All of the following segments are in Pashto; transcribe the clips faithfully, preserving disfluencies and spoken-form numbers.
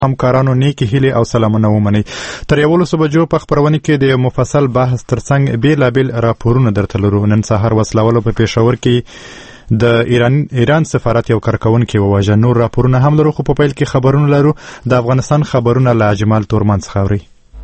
همکارانو نیکی هیلې او سلامونه ومنئ. تر یولسو بجو په خپرونه کې د مفصل بحث ترڅنګ بیلابیل راپورونه درته لرو. نن سهار وسلوالو په پېښور کې د ایران ایران سفارت یو کارکونکی وواژه. نور راپورونه هم لرو، خو په پیل کې خبرونه لرو. د افغانستان خبرونه له اجمال تورمان څخه اورئ.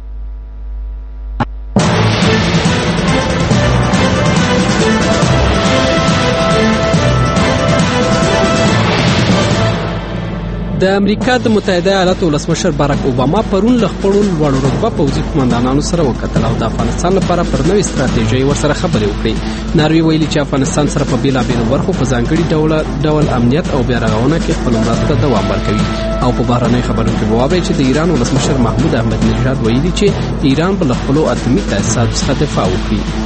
د امریکا د متحده ایالاتو ولسمشر باراک اوباما پرون له خپلو لوړ رتبه پوځي قومندانانو سره وکتل او د افغانستان لپاره پر نوې ستراتیژۍ ورسره خبرې وکړې. ناروی ویلي چې افغانستان سره په بیلابیلو برخو په ځانګړي ډول ډول امنیت او بیارغونه کې خپل مرسته ته دوام ورکوي. او په بهرنیو خبرونو کې واورئ چې د ایران ولسمشر محمود احمد نژاد ویلي چې ایران به له خپلو اتمي تاسیساتو څخه دفاع وکړي.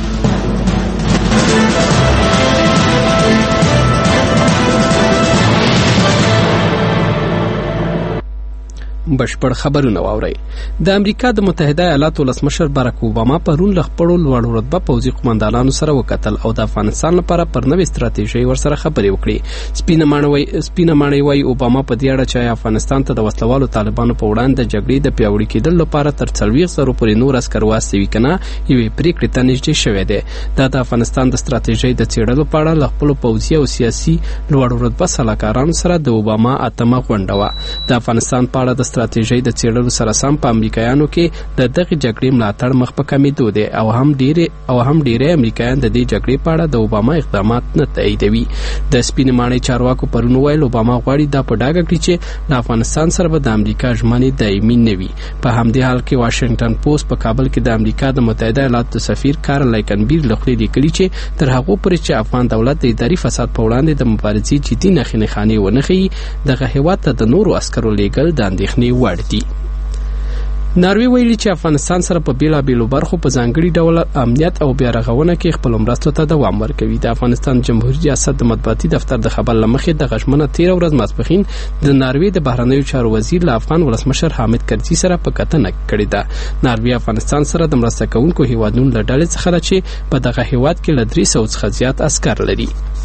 بشپړ خبرونه واورئ. د امریکا د متحده ایالاتو ولسمشر باراک اوباما پرون له خپلو لوړ رتبه پوځي قومندانانو سره وکتل او د افغانستان لپاره پر نوې ستراتیژۍ ورسره خبرې وکړې. سپینه ماڼۍ سپینه ماڼۍ وايي اوباما په دې اړه چې افغانستان ته د وسلوالو طالبانو په وړاندې د جګړې د پیاوړي کېدلو لپاره تر څلوېښت زرو پورې نور عسکر واستوي که نه یوې پرېکړې ته نږدې شوی دی. دا د افغانستان د ستراتیژۍ د څېړلو په اړه له خپلو پوځي او سیاسي لوړ رتبه سلاکارانو سره د اوباما اتمه غونډه وه. د افغانستان په اړه د ستراتیژۍ د څېړلو سره سم په امریکایانو کې د دغې جګړې ملاتړ مخ په کمېدو دی او هم ډېرې او هم ډېری امریکایان د دې جګړې په اړه د اوباما اقدامات نه تاییدوي. د سپینې ماڼۍ چارواکو پرون وویل اوباما غواړي دا په ډاګه کړي چې له افغانستان سره به د امریکا ژمنې دایمي نه وي. په همدې حال کې واشنګټن پوسټ په کابل کې د امریکا د متحده ایالاتو د سفیر کارل لایکنبیر له خولې لیکلي چې تر هغو پورې چې افغان دولت د اداري فساد په وړاندې د مبارزې جدي نښې نښانې ونه ښیي دغه هېواد ته د نورو عسکرو لیږل د اندېښنې وړ دي. ناروی ویلي چې افغانستان سره په بیلابیلو برخو په ځانګړي ډول امنیت او بیارغونه کې خپلو مرستو ته دوام ورکوي. د افغانستان جمهوري ریاست د مطبوعاتي دفتر د خبر له مخې دغه ژمنه تېره ورځ ماسپښین د ناروی د بهرنیو چارو وزیر له افغان ولسمشر حامد کرزي سره په کتنه کړې ده. ناروی افغانستان سره د مرسته کوونکو هیوادونو له ډلې څخه ده چې په دغه هیواد کې له درې سوو څخه زیات عسکر لري.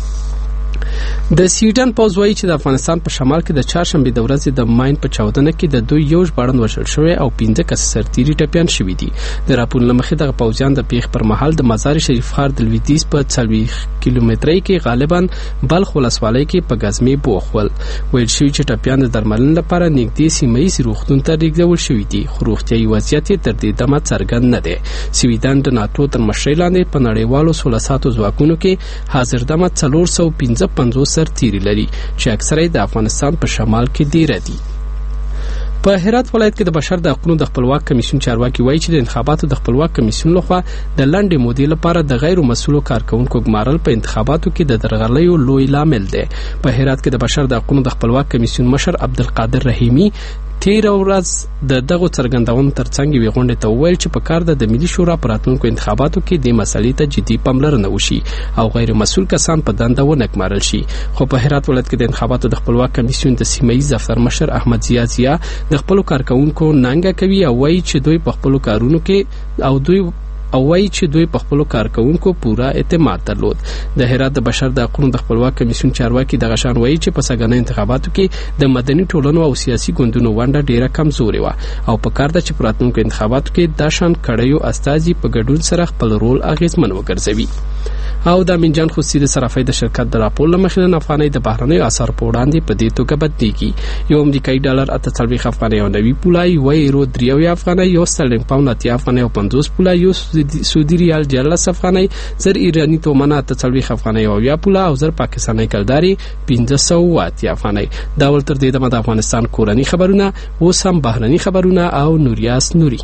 د سویډن پوځ وایي چې د افغانستان په شمال کې د چهارشنبې د ورځې د ماین په چاودنه کې د دوی یو ژباړن وژل شوی او پنځه کسه سرتیري ټپیان شوي دي. د راپورونو له مخې دغه پوځیان د پیښې پر مهال د مزار شریف ښار د لویدیځ په څلوېښت کیلومترۍ کې غالبا بلخ ولسوالۍ کې په ګزمې بوخول. ویل شوي چې ټپیان د درملنې لپاره نږدې سیمه ییز روغتون ته لېږدول شوي دي خو روغتیایي وضعیت یې تر دې دمه څرګند نه دی. سویډن د ناټو تر مشرۍ لاندې په نړیوالو سوله ساتو ځواکونو کې حاضر دمه څلور سوه پنځه پنځوس سرتیري لري چې اکثره د افغانستان په شمال کې دیره دي. په هرات ولایت کې د بشر د حقونو د خپلواک کمیسیون چارواکي وایي چې د انتخاباتو د خپلواک کمیسیون لخوا د لنډې مودې لپاره د غیر مسؤلو کارکونکو ګمارل په انتخاباتو کې د درغلیو لوی لامل دی. په هرات کې د بشر د حقونو د خپلواک کمیسیون مشر عبدالقادر رحیمي تیره ورځ د دغو څرګندونو ترڅنګ یوې غونډې ته وویل چې په کار ده د ملي شورا په راتلونکو انتخاباتو کې دې مسلې ته جدي پاملرنه وشي او غیر مسؤل کسان په دنده ونه ګمارل شي. خو په هرات ولایت کې د انتخاباتو د خپلواک کمیسیون د سیمه ییز دفتر مشر احمد ضیا ضیا د خپلو کارکونکو ننګه کوي او وایي چې دوی په خپلو کارونو کې او دوی او وایي چې دوی په خپلو کارکونکو پوره اعتماد درلود. د هرات د بشر د حقونو د خپلواک کمیسیون چارواکي دغه شان وایي چې په سږنیو انتخاباتو کې د مدني ټولنو او سیاسي ګوندونو ونډه ډیره کمزورې وه او په کار ده چې په راتلونکو انتخاباتو کې دا شان کړیو استازي په ګډون سره خپل رول اغیزمن وګرځوي. او د امینجان خصوصي د صرافۍ د شرکت د راپور له مخې د افغانۍ د بهرنیو اسعارو په وړاندې په دې توګه بدلېږي. یو امریکایي ډالر اته څلوېښت افغانۍ او نوي پوله، یوه ایرو درې اویا افغانۍ، یو سټرلینګ پاونډ اتیا افغانۍ او پنځوس پوله، یو سعودي ریال دیارلس افغانۍ، زر ایراني تومنه اته څلوېښت افغانۍ او اویا پوله او زر پاکستاني کلدارې پنځه سوه اتیا افغانۍ. دا ول تر دې دمه د افغانستان کورني خبرونه، اوس هم بهرني خبرونه او نوریاس نوري.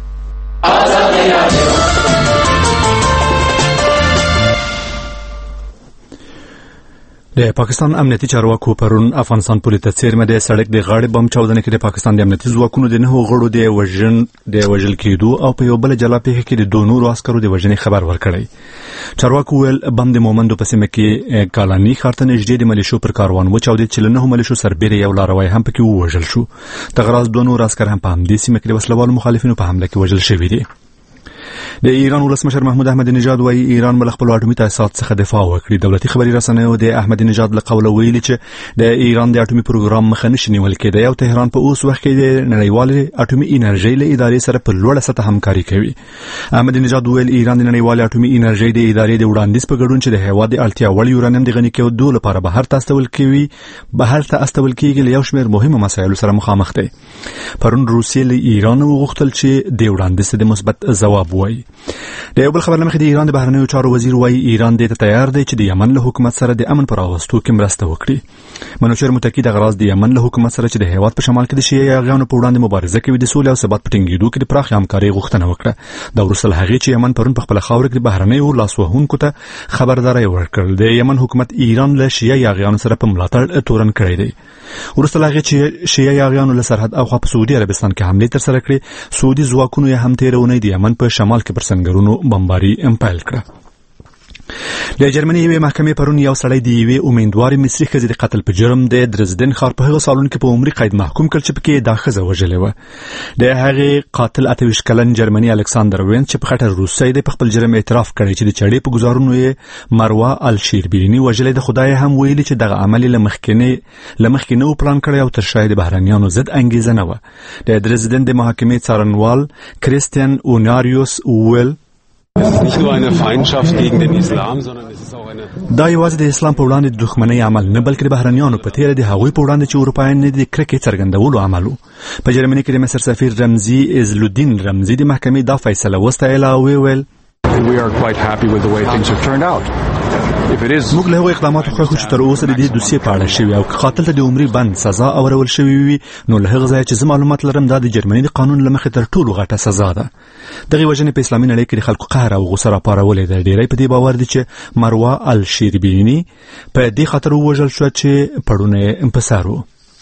د پاکستان امنیتي چارواکو پرون افغانستان پولې ته څیرمه د سړک د غاړې بم چاودنه کې د پاکستان د امنیتي ځواکونو د نهو غړو د وژن د وژل کېدو او په یو بل جلا پیښه کې د دوه نورو عسکرو د وژنې خبر ورکړی. چارواکو ویل بم د مومندو په سیمه کې کالاني ښار ته نږدې د ملیشو پر کاروان وچاودېد چې له نهو ملیشو سربیره یو لاروی هم پکې ووژل شو. دغه راز دوه نور عسکر هم په همدې سیمه کې د وسلوالو مخالفینو په حمله کې وژل شوي دي. د ایران ولسمشر محمود احمدی نژاد وايي ایران بل خپل اټومي تاسیسات څخه دفاع وکړي. دولتي خبري رسنیو د احمدی نژاد له قوله ویلي چې د ایران د اټومي پروګرام مخه نشي نیول کېدای او تهران په اوس وخت کې د نړیوال اټومي انرژي له ادارې سره په لوړه سطح همکاري کوي. احمدی نژاد ویل ایران د نړیوال اټومي انرژي د ادارې د وړاندیز په ګډون چې د هیواد د اړتیا وړ یورانیم د غني کېدو لپاره بهر ته استول کوي بهر ته استول کېږي له یو شمېر مهمه مسایلو سره مخامخ دی. پرون روسیې له ایران وغوښتل چې د وړاندیز د مثبت ځواب وایي. د یو بل خبر لمخې د ایران د بهرنیو چارو وزیر وايي ایران دې ته تیار دی چې د یمن له حکومت سره د امن پر راوستو کې مرسته وکړي. منوچهر متکی د غراض د یمن له حکومت سره چې د هیواد په شمال کې د شیعه یاغیانو په وړاندې مبارزه کوي د سولې او ثبات په ټینګېدو کې د پراخ همکارۍ غوښتنه وکړه. دا وروسته له هغې چې یمن پرون په خپله خاوره کې د بهرنیو لاسوهونکو ته خبرداری ورکړل. د یمن حکومت ایران له شیعه یاغیانو سره په ملاتړ تورن کړی دی. وروسته له هغې چې شیعه یاغیانو له سرحد اخوا په سعودي عربستان کې حملې ترسره کړې، سعودي ځواکونو یې هم تېره اونۍ د یمن په شمال کې پر سنګرونو بمباري پیل کړه. د جرمني یوې محکمې پرون یو سړی د یوې امیندوارې مصري ښځې د قتل په جرم د درزدن ښار په هغه سالون کې په عمري قید محکوم کړ چې پکې دا ښځه وژلې وه. د هغې قاتل اته ویشت کلن جرمني الکساندر وینز چې په خټه روسی دی په خپل جرم اعتراف کړی چې د چړې په ګزارونو یې مروه الشیربیني وژلې ده. خدای هم ویلي چې دغه عمل له مخکې له مخکې نه و پلان کړی او تر شا د بهرنیانو ضد انګیزه نه وه. د درزدن د محاکمې څارنوال کریستیان اوناریوس وویل دا یوازې د اسلام په وړاندې د دښمنۍ عمل نه بلکې د بهرنیانو په تېره د هغوی په وړاندې چې اروپایان نه دي کرکې څرګندولو عمل و. په جرمني کې د مصر سفیر رمزي عزلالدین رمزي د محکمې دا فیصله وستایله او ویل موږ له هغو اقداماتو خوښ چې تر اوسه د دې دوسیې په اړه شوي او که قاتل ته د عمري بند سزا اورول شوي وي نو له هغه ځایه چې زه معلومات لرم دا د جرمني د قانون له مخې تر ټولو غټه سزا ده. دغې وژنې په اسلامي نړۍ کې د خلکو قهر او غوسه راپارولې ده. ډېری په دې باور دي چې مروه الشیربیني په دې خاطر ووژل شوه چې پړونه یې په سر و.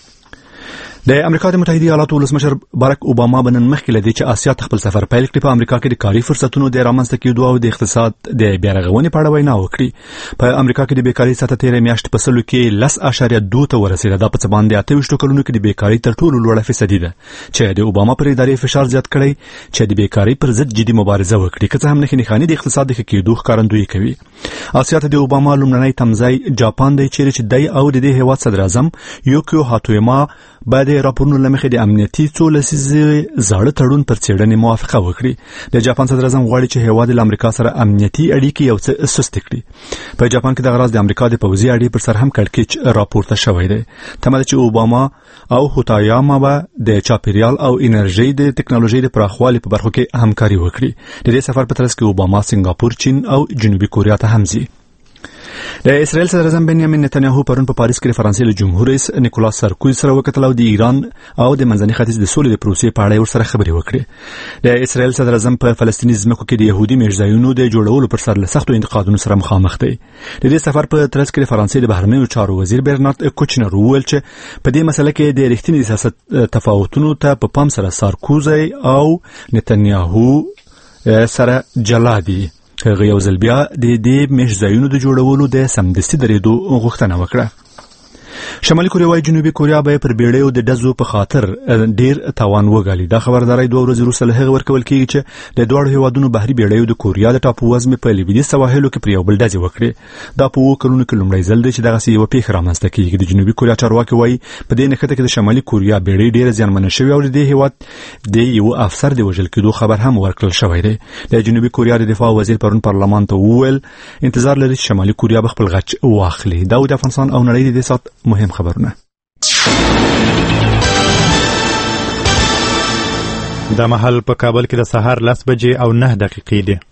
د امریکا د متحده ایالاتو ولسمشر باراک اوباما بنن مخکې لدی چې آسیا ته خپل سفر پیل کړي په امریکا کې د کاري فرصتونو د رامنځته کېدو او د اقتصاد د بیا رغونې په اړه وینا وکړي. په امریکا کې د بیکارۍ سطح تېرې میاشتې په سلو کې لس اعشاریه دوه ته ورسېده. دا په څه باندې اته ویشتو کلونو کې د بیکارۍ تر ټولو لوړه فیصدي ده چې د اوباما پر ادارې فشار زیات کړی چې د بیکارۍ پر ضد جدي مبارزه وکړي. که څه هم نښې نښانې د اقتصاد د ښه کېدو ښکارندویي کوي. آسیا ته د اوباما لومړنی تمځای جاپان دی چیرې چې دی او د دې هېواد صدراعظم یوکیو هاتویما بعد راپورونو له مخې د امنیتي څو لسیزې زاړه تړون پر څېړنې موافقه وکړي. د جاپان صدراعظم غواړي چې هېواد له امریکا سره امنیتي اړیکې یو څه سستې کړي. په جاپان کې دغه راز د امریکا د پوځي اډې پر سر هم کړکېچ راپورته شوی دی. تمه ده چې اوباما او هوتایاما به د چاپیریال او انرژۍ د ټکنالوژۍ د پراخوالي په برخو کې همکاري وکړي. د دې سفر په ترڅ کې اوباما سنګاپور، چین او جنوبي کوریا ته هم ځي. د اسرائیل صدراعظم بنیامین نتنیاهو پرون په پاریس کې د فرانسې له جمهور رئیس نیکولاس سارکوزي سره وکتل او د ایران او د منځني ختیځ د سولې د پروسې په اړه ورسره خبرې وکړې. د اسرائیل صدراعظم په فلسطیني ځمکو کې د يهودي میشځایونو د جوړولو پر سر له سختو انتقادونو سره مخامخ دی. د دې سفر په ترڅ کې د فرانسې د بهرنیو چارو وزیر برنارد کوچنر وویل چې په دې مسله کې د رښتیني سیاست تفاوتونو ته په پام سره سارکوزي او نتنیاهو سره جلا دي. هغه یو ځل بیا د دې میشځایونو د جوړولو د سمدستي درېدو غوښتنه وکړه. شمالي کوریا وايي جنوبي کوریا به پر بیړیو د ډزو په خاطر ډیر تاوان وګالي. دا خبرداري دوه ورځې وروسته له هغه ورکول کېږي چې د دواړو هیوادونو بحري بیړیو د کوریا د ټاپو وزمې په لویدیځ سواحلو کې پر یو بل ډزې وکړې. دا په اووه کلونو کې لومړی ځل دی چې دغسې یوه پیښه رامنځته کېږي. د جنوبي کوریا چارواکي وايي په دې نښته کې د شمالي کوریا بیړۍ ډېره زیانمنه شوې او د دې هیواد د یو افسر د وژل کېدو خبر هم ورکړل شوی دی. د جنوبي کوریا د دفاع وزیر پرون پارلمان ته وویل انتظار لري چې شمالي کوریا به خپل غچ واخلي. دا د افغانستان او نړۍ د دې سات مهم خبرونه. دا مهال په کابل کې د سهار لس بجې او نه دقیقې دي.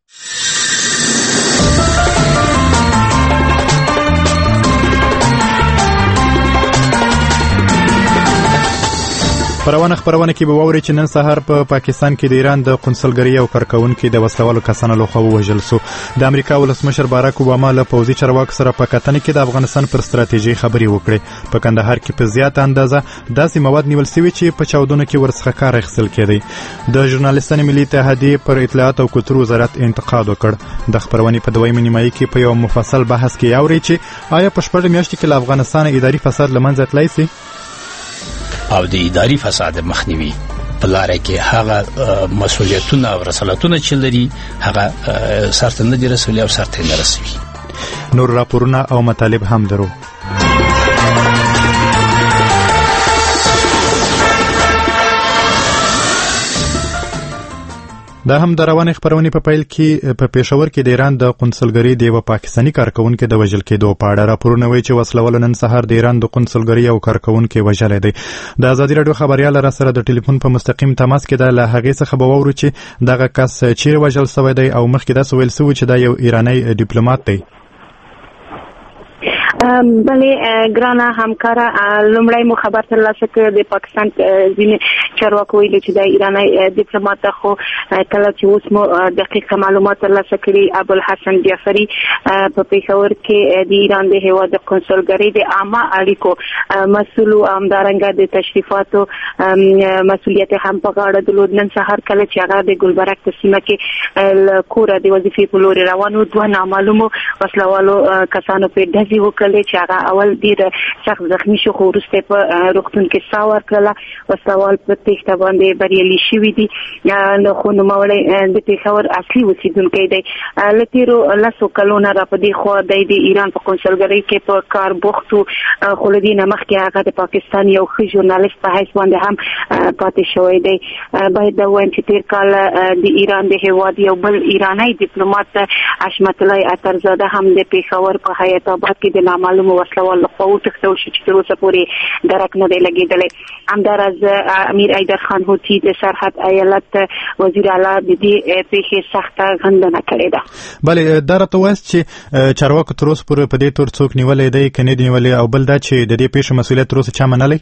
پروانه خبرونه کې به ووري چې نن سهار په پا پاکستان کې د ایران د قونسلګرۍ او کارکونکو د وسلوالو کسانو لخوا وژل شو. د امریکا ولسمشر باراک اوباما له پوځي چارواکو سره په کتنه کې د افغانستان پر ستراتیژي خبرې وکړې. په کندهار کې په زیاته اندازه داسې مواد نیول شوي چې په چاودنو کې ورڅخه کار اخیستل کېدی. د ژورنالیستانو ملي اتحادیې پر اطلاعات او کلتور وزارت انتقاد وکړ. د خبرونې په دویمه نیمایي کې په یو مفصل بحث کې اوري چې آیا په شپږ میاشتې کې له افغانستان اداري فساد له منځه تللی سي او د اداري فساد مخنیوي په لاره کې هغه مسؤلیتونه او رسالتونه چې لري هغه سرته نه دي رسولي او سرته نه رسوي. نور راپورونه او مطالب هم درو. دا هم د روانې خبرونې په پیل کې په پېښور کې د ایران د قونسلګرۍ د یو پاکستاني کارکونکو د وژل کېدو په اړه راپورونه وایي چې وسلوال نن سهار د ایران د قونسلګرۍ او کارکونکو وژل دي. د ازادي رادیو خبريال را سره د ټلیفون په مستقیم تماس کې د له هغې څخه به وورو چې دغه کس چیرې وژل شوی دی او مخکې دا ویل شوی چې دا یو ایرانی ډیپلوماټ دی. بلې ګرانه همکاره لومړی مو خبر ترلاسه کړ د پاکستان ځینې چارواکو ویلي چې د ایرانی ډیپلوماټ خو کله چې اوس مو دقیقه معلومات ترلاسه کړي ابوالحسن جعفري په پېښور کې د ایران د هیواد د قونسلګرۍ د عامه اړیکو مسؤل او همدارنګه د تشریفاتو مسؤلیت هم په غاړه درلود. نن سهار کله چې هغه د ګلبرګ په سیمه کې کوره د وظیفې په لوري روان و دوه نامعلومو وسلوالو کسانو په ډزې وکړې چې هغه اول ډیر سخت زخمی شو خو وروسته په روغتون کې ساه ورکړله. وسلوال په تېښته باندې بریالي شوي دي. نو خو نوموړی د پېښور اصلي اوسېدونکی دی. له تېرو لسو کلونو را په دې خوا دی د ایران په قونسلګرۍ کې په کار بوخت و خو له دې نه مخکې هغه د پاکستان یو ښه ژورنالست په حیث باندې هم پاتې شوی دی. باید دا ووایم چې تېر کال د ایران د هېواد یو بل ایرانی ډیپلوماټ حشمت الله اترزاده هم د پېښور په حیات آباد کې د معلومه وسلوال له خوا وتښتول شو چې تر اوسه پورې درک نه دی لګېدلی. همداراز امیر ایدر خان هوتي د سرحد ایالت وزیر اعلی د دې پېښې سخته غندنه کړې ده. بلې دا راته وایاست چې چارواکو تر اوسه پورې په دې تور څوک نیولی دی که نه دی نیولی او بل دا چې د دې پېښې مسؤلیت تر اوسه چا منلی؟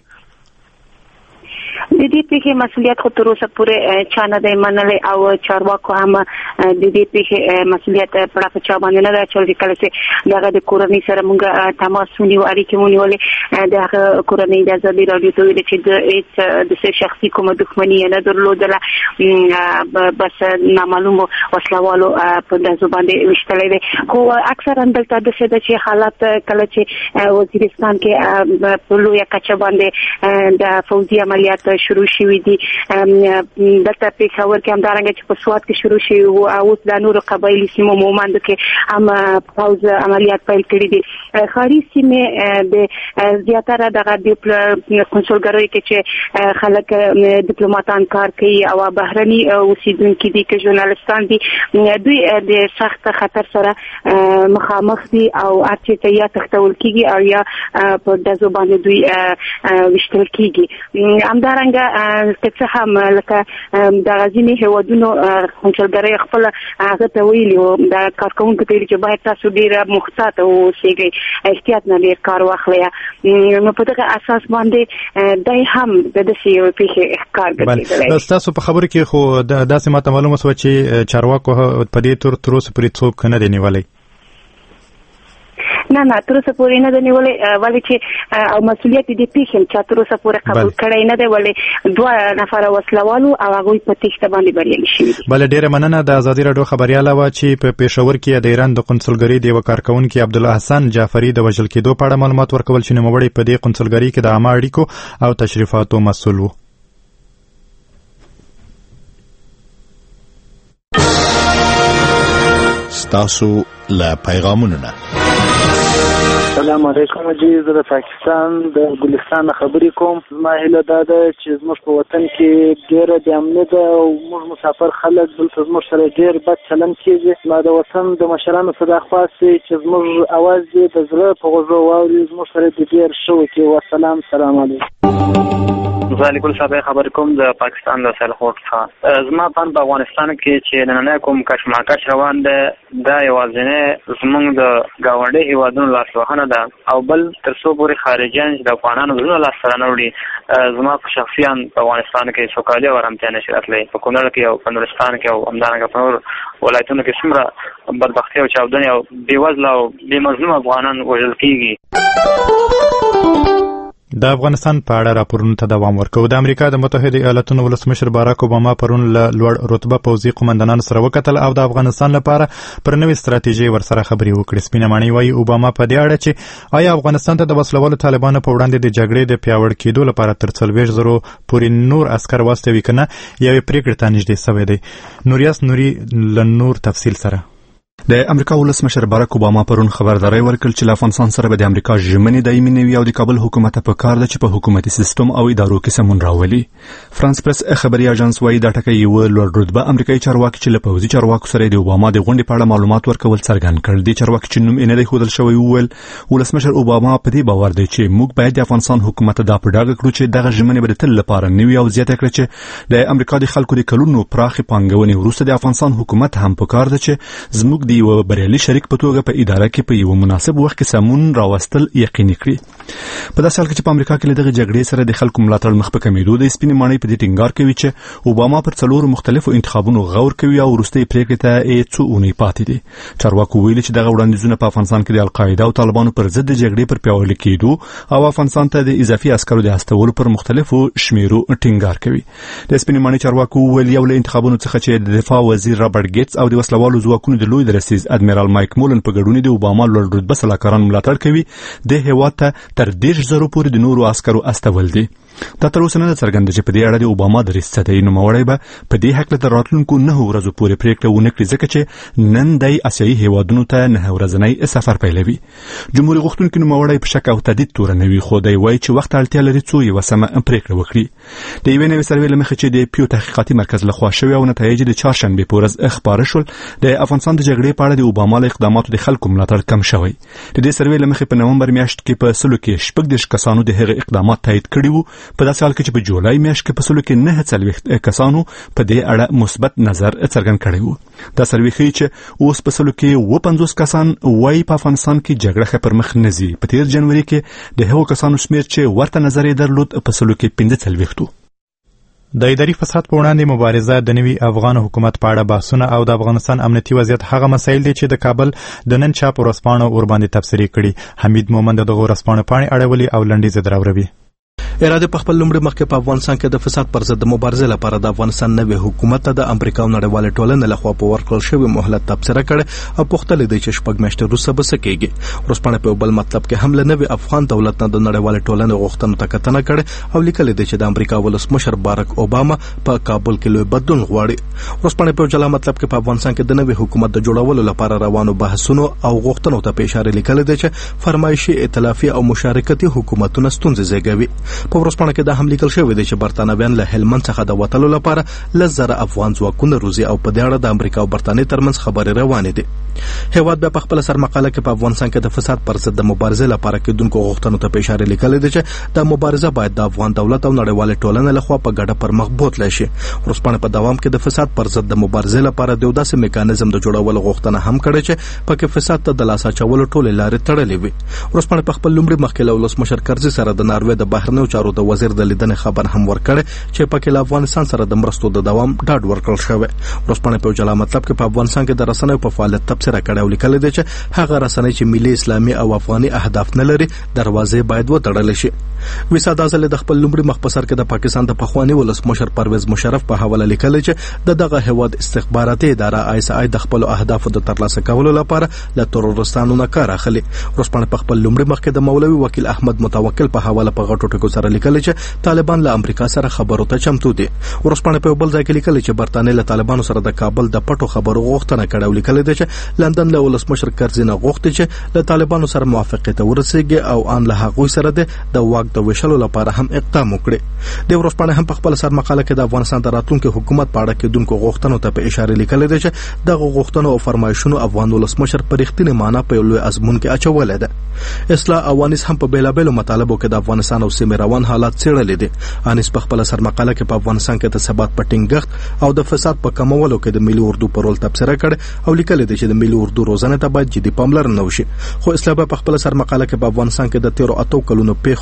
د دې پیښې مسؤلیت خو تر اوسه پورې چا نه دی منلی او چارواکو هم د دې پیښې مسؤلیت پړه په چا باندې نه ده اچولی. کله چې د هغه د کورنۍ سره موږ تماس ونیو اړیکې ونیولې د هغه کورنۍ د ازادي راډیو ته ویلې چې د هېڅ د شخصي کومه دښمني یې نه درلودله بس نامعلومو وسلوالو په ډزو باندې ویشتلی دی. خو اکثرا دلته داسې ده چې حالات کله چې وزیرستان کې په لویه کچه باندې د فوځي عملیات شروع شوي دي. دلته پېښور کې همدارنګه چې په سوات کې شروع شوي وو او اوس د نورو قبایلي سیمو مومندو کې هم پوځ عملیات پیل کړي دي. ښاري سیمې د زیاتره دغه قونسلګریو کې چې خلک ډیپلوماټان کار کوي او بهرني اوسیدونکي دي که ژورنالستان دي دوی د سخت خطر سره مخامخ دي او هر چېرته یا تښتول کېږي او یا په ډزو باندې دوی ویشتل کېږي. همدارنګه که څه هم لکه د ځینې هېوادونو قونسلګرۍ خپله هغه ته ویلي وو د کارکوونکو ته ویلي چې باید تاسو ډېره محتاطه واوسېږئ احتیاط نه ډېر کار واخلئ. نو په دغه اساس باندې دی هم د داسې یوې پېښې ښکار ګرځېدلی. ستاسو په خبرو کې خو داسې ماته معلومه شوه چې چارواکو په دې تور تر اوسه پورې څوک نه دی نیولی. نه نه تر اوسه پورې نه دی نیولی ولې چې او مسؤلیت دې پېښې چا تر اوسه پورې قبول کړی نه دی ولې دوه نفره وسلوالو او هغوی په تېښته باندې بریالي شوي دي. بله ډېره مننه. د ازادي راډیو خبریاله وه چې په پېښور کې د ایران د قونسلګرۍ د یوه کارکوونکي عبدالحسن جعفري د وژل کېدو په اړه معلومات ورکول چې نوموړی په دې قونسلګرۍ کې د عامه اړیکو او تشریفاتو مسؤل و. ستاسو له پیغامونو نه السلام علیکم جی زه د پاکستان د ګلستان خبرې کوم. زما هیله دا ده چې زموږ په وطن کې ډېره بې امني ده او موږ مسافر خلک دلته زموږ سره ډېر بد چلند کېږي. زما د وطن د مشرانو څخه دا خواست دی چې زموږ اواز دې د زړه په غوږو واوري زموږ سره دې ډېر ښه وکړي. والسلام سلام علیکم. زه لیکل صاحب خبرې کوم د پاکستان د سیلخوټ څخه. زما پان په افغانستان کې چې نننی کوم کشمکش روان دی دا یوازینی زموږ د ګاونډي هېوادونو لاسوهنه ده او بل تر څو پورې خارجیان چې د افغانانو زړونه لاسته رانه زما په شخصي په افغانستان کې سوکالي او ارامتیا نشي راتلی. په کونړ کې او په نورستان کې او همدارنګه په نور ولایتونو کې څومره بدبختي او چاودنې او بېوزله او بې مظلومه افغانان وژل کېږي. د افغانستان په اړه راپورونو ته دوام ورکوو. د امریکا د متحده ایالاتونو ولسمشر باراک اوباما پرون له لوړ رتبه پوځي قومندانانو سره وکتل او د افغانستان لپاره پر نوې ستراتیژۍ ورسره خبرې وکړې. سپینه ماڼۍ وایي اوباما په دې اړه چې آیا افغانستان ته د وسلوالو طالبانو په وړاندې د جګړې د پیاوړ کېدو لپاره تر څلوېښت زرو پورې نور عسکر واستوي که نه یوې پرېکړې ته نږدې سوی دی. نوریاس نوري له نور تفصیل سره. د امریکا ولسمشر باراک اوباما پرون خبرداري ورکړه چې له افغانستان سره به د امریکا ژمنې دایمي نه وي او د کابل حکومت په کار ده چې په حکومتي سیستم او ادارو کې سمون راولي. فرانس پریس خبري اژانس وايي دا ټکی یو لوړ رتبه امریکایي چارواکي چې له پوځي چارواکو سره د اوباما د غونډې په اړه معلومات ورکول څرګند کړل. د چارواکي چې نوم یې نه دی ښودل شوی وویل ولسمشر اوباما په دې باور دی چې موږ باید د افغانستان حکومت ته دا په ډاګه کړو چې دغه ژمنې به د تل لپاره نه وي او زیاته کړه چې د امریکا د خلکو د کلونو پراخې پانګونې وروسته د افغانستان حکومت هم په کار ده چې زموږ د یو بریالي شریک په توګه په اداره کې په یو مناسب وخت کې سمون راوستل یقیني کړي. په داسې حال کې چې په امریکا کې له دغه جګړې سره د خلکو ملاتړ مخ په کمیدو د سپینې ماڼۍ په دې ټینګار کوي چې اوباما پر څلورو مختلفو انتخابونو غور کوي او وروستۍ پریکړې ته یې څو اونۍ پاتې دي. چارواکو ویلي چې دغه وړاندیزونه په افغانستان کې د القاعده او طالبانو پر ضد د جګړې پر پیاوړي کېدو او افغانستان ته د اضافي عسکرو د استولو پر مختلفو شمیرو ټینګار کوي. د سپینې ماڼۍ چارواکو ویل یو له انتخابونو څخه چې د دفاع وزیر رابرټ ګیټس او د وسلوالو ځواکونو د لوی درستیز ادمیرال مایک مولن په ګډون د اوباما لوړ رتبه سلاکاران ملاتړ کوي د هیواد ته تر دېرش زرو پورې د نورو عسکرو استول دي. دا تر اوسه نه څرګنده چې په دې اړه د اوباما دریځ څه دی. نوموړی به په دې هکله تر راتلونکو نهو ورځو پورې پریکړه ونه کړي ځکه چې نن دی اسیایي هیوادونو ته نهه ورځنی سفر پیلوي. جمهوریت غوښتونکي نوموړی په شک او تردید تورنوي خو دی وایي چې وخت اړتیا لري څو یوه سمه پریکړه وکړي. د یوې نوې سروې له مخې چې د پیو تحقیقاتي مرکز لخوا شوي او نتایج د چهارشنبې په ورځ خپاره شول د افغانستان د جګړې په اړه د اوباما له اقداماتو د خلکو ملاتړ کم شوی. د دې سروې له مخې په نومبر میاشت کې په سلو کې شپږ دېرش کسانو د هغې اقدامات تایید کړي وو. په داسې حال کې چې په جولای میاشت کې په سلو کې نهه څلوېښت کسانو په دې اړه مثبت نظر څرګند کړی وو. دا سروې ښیي چې اوس په سلو کې اووه پنځوس کسان وایي په افغانستان کې جګړه ښه پر مخ نه ځي. په تېر جنوري کې د هغو کسانو شمېر چې ورته نظر یې درلود په سلو کې پنځه څلوېښت وو. د اداري فساد په وړاندې مبارزه د نوي افغان حکومت په اړه بحثونه او د افغانستان امنیتي وضعیت هغه مسایل دي چې د کابل د نن چاپ ورځپاڼو ورباندې تبصرې کړي. حمید مومند دغه ورځپاڼو پاڼې اړولې او لنډیز دراوروي. اراده په خپل لومړي مخ کې په افغانستان کې د فساد پر ضد مبارزې لپاره د افغانستان نوي حکومت ته د امریکا او نړیوال ټولنې لخوا په ورکړل شوی مهلت تبصره کړې او پوښتنه دی چې شپږ میاشتې وروسته به څه کېږي. ورځپاڼه په بل مطلب کې هم له نوي افغان دولت نه د نړیوال ټولنې غوښتنو ته کتنه کړې او لیکل دي چې د امریکا ولسمشر باراک اوباما په کابل کې لوی بدلون غواړي. ورځپاڼه په جلا مطلب کې په افغانستان کې د نوي حکومت د جوړولو لپاره روانو بحثونو او غوښتنو ته په اشاره لیکل دي چې فرمایشي ائتلافي او مشارکتي حکومتونه ستونزې زیږوي. په ورځپاڼه کې دا هم لیکل شوی دی چې برتانویان له هلمند څخه د وتلو لپاره لس زره افغان ځواکونه روزي او په دې اړه د امریکا او برتانیې ترمنځ خبرې روانې دي. هیواد به په خپل سرمقاله کې په افغانستان کې د فساد پر ضد مبارزې لپاره کېدونکو غوښتنو ته په اشاره لیکل دي چې د مبارزه باید د افغان دولت او نړیوال ټولنې لخوا په ګډه پر مخ بوتل شي. ورځپاڼه په دوام کې د فساد پر ضد مبارزې لپاره د داسې میکانیزم د جوړولو غوښتنه هم کړې چې پکې فساد ته د لاس اچولو ټولې لارې تړلې وي. ورځپاڼه په خپل لومړي مخ کې له ولسمشر کرزي سره د ناروې د بهرنیو چارو د وزیر د لیدنې خبر هم ورکړ چې پکې له افغانستان سره د مرستو د دوام ډاډ ورکړل شوی. ورځپاڼه په جلا مطلب کې په افغانستان کې د رسنیو په فعالیت تبصره کړې او لیکل دي چې هغه رسنۍ چې ملي اسلامي او افغاني اهداف نه لري دروازې باید وتړل شي. ویسا دازل د خپل لومړي مخبصر کې د پاکستان د پخوانی ولسمشر پرویز مشرف په حواله لیکل چې د دغه هواد استخباراتي اداره آی اس آی د خپل اهدافو د ترلاسه کولو لپاره له ترورستانو نه کار اخلي. ورځپاڼه په خپل لومړي مخ کې د مولوي وکیل احمد متوکل په حواله په غټو ټکو سره لیکل چې طالبان له امریکا سره خبرو ته چمتو دي. ورځپاڼه په بل ځای کې لیکل چې برتانیې له طالبانو سره د کابل د پټو خبرو غوښتنه کړې او لیکل دي چې لندن له ولسمشر کرزي نه غوښتي چې له طالبانو سره موافقه ته ورسیږي او ان له هغوی سره د واک د ویشلو لپاره هم اقدام وکړي. د ورځپاڼې هم په خپل سرمقاله کې د افغانستان د راتلونکي حکومت په اړه کېدونکو غوښتنو ته په اشاره لیکل دي چې دغه غوښتنو او فرمایشونو افغان ولسمشر په رښتینې معنا په لوی ازمون کې اچولې ده. اصلاح او انیس هم په بیلابېلو مطالبو کې د افغانستان او سیمې روان حالات څېړلي دي. انیس په خپل سرمقاله کې په افغانستان کې د ثبات په ټینګښت او د فساد په کمولو کې د ملي اردو په رول تبصره کړې او لیکل دي چې د ملي اردو روزنه ته باید جدي پاملرنه وشي. خو اصلاح په خپل سرمقاله کې په افغانستان کې د تیرو اتو کلونو پیښو او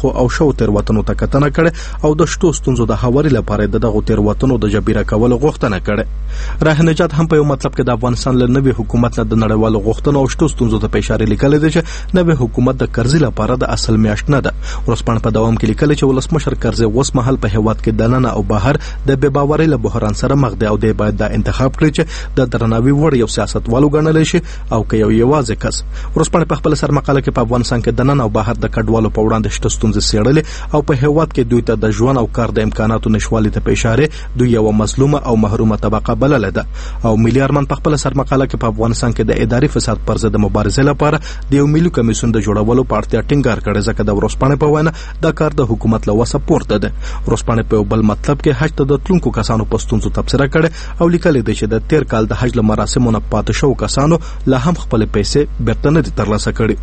شو تیروتنو ته کتنه کړې او د شتو ستونزو د هواري لپاره د دغو تیروتنو د جبیره کولو غوښتنه کړې. راه نجات هم په یو مطلب کې د افغانستان له نوي حکومت نه د نړیوالو غوښتنو او شتو ستونزو ته په اشاره لیکلي دي چې نوي حکومت د قرضې لپاره د اصل میاشت نه ده. ورځپاڼه په دوام کې لیکلي چې ولسمشر قرضې اوس مهال په هیواد کې دننه او بهر د بې باورۍ له بحران سره مخ دی او دی باید دا انتخاب کړي چې د درناوي وړ یو سیاستوال وګڼل شي او که یو یوازې کس. ورځپاڼه په خپل سرمقاله کې په افغانستان کې دننه او بهر د کډوالو په وړاندې شته ستونزې څېړلې او په هیواد کې دوی ته د ژوند او کار د امکاناتو نشوالي ته په اشاره دوی یو مظلومه او محرومه طبقه بلله ده. او ملي ارمان په خپل سرمقاله کې په افغانستان کې د اداري فساد پر ضد مبارزې لپاره د یو ملي کمیسیون د جوړولو په اړتیا ټینګار کړی ځکه د ورځپاڼې په وینا دا کار د حکومت له وسه پورته ده. ورځپاڼې په بل مطلب کې حج ته د تلونکو کسانو په ستونزو تبصره کړې او لیکلي دي چې د تیر کال د حج له مراسمو نه پاتې شوو کسانو لا هم خپل پیسې بیرته نه دي ترلاسه کړي.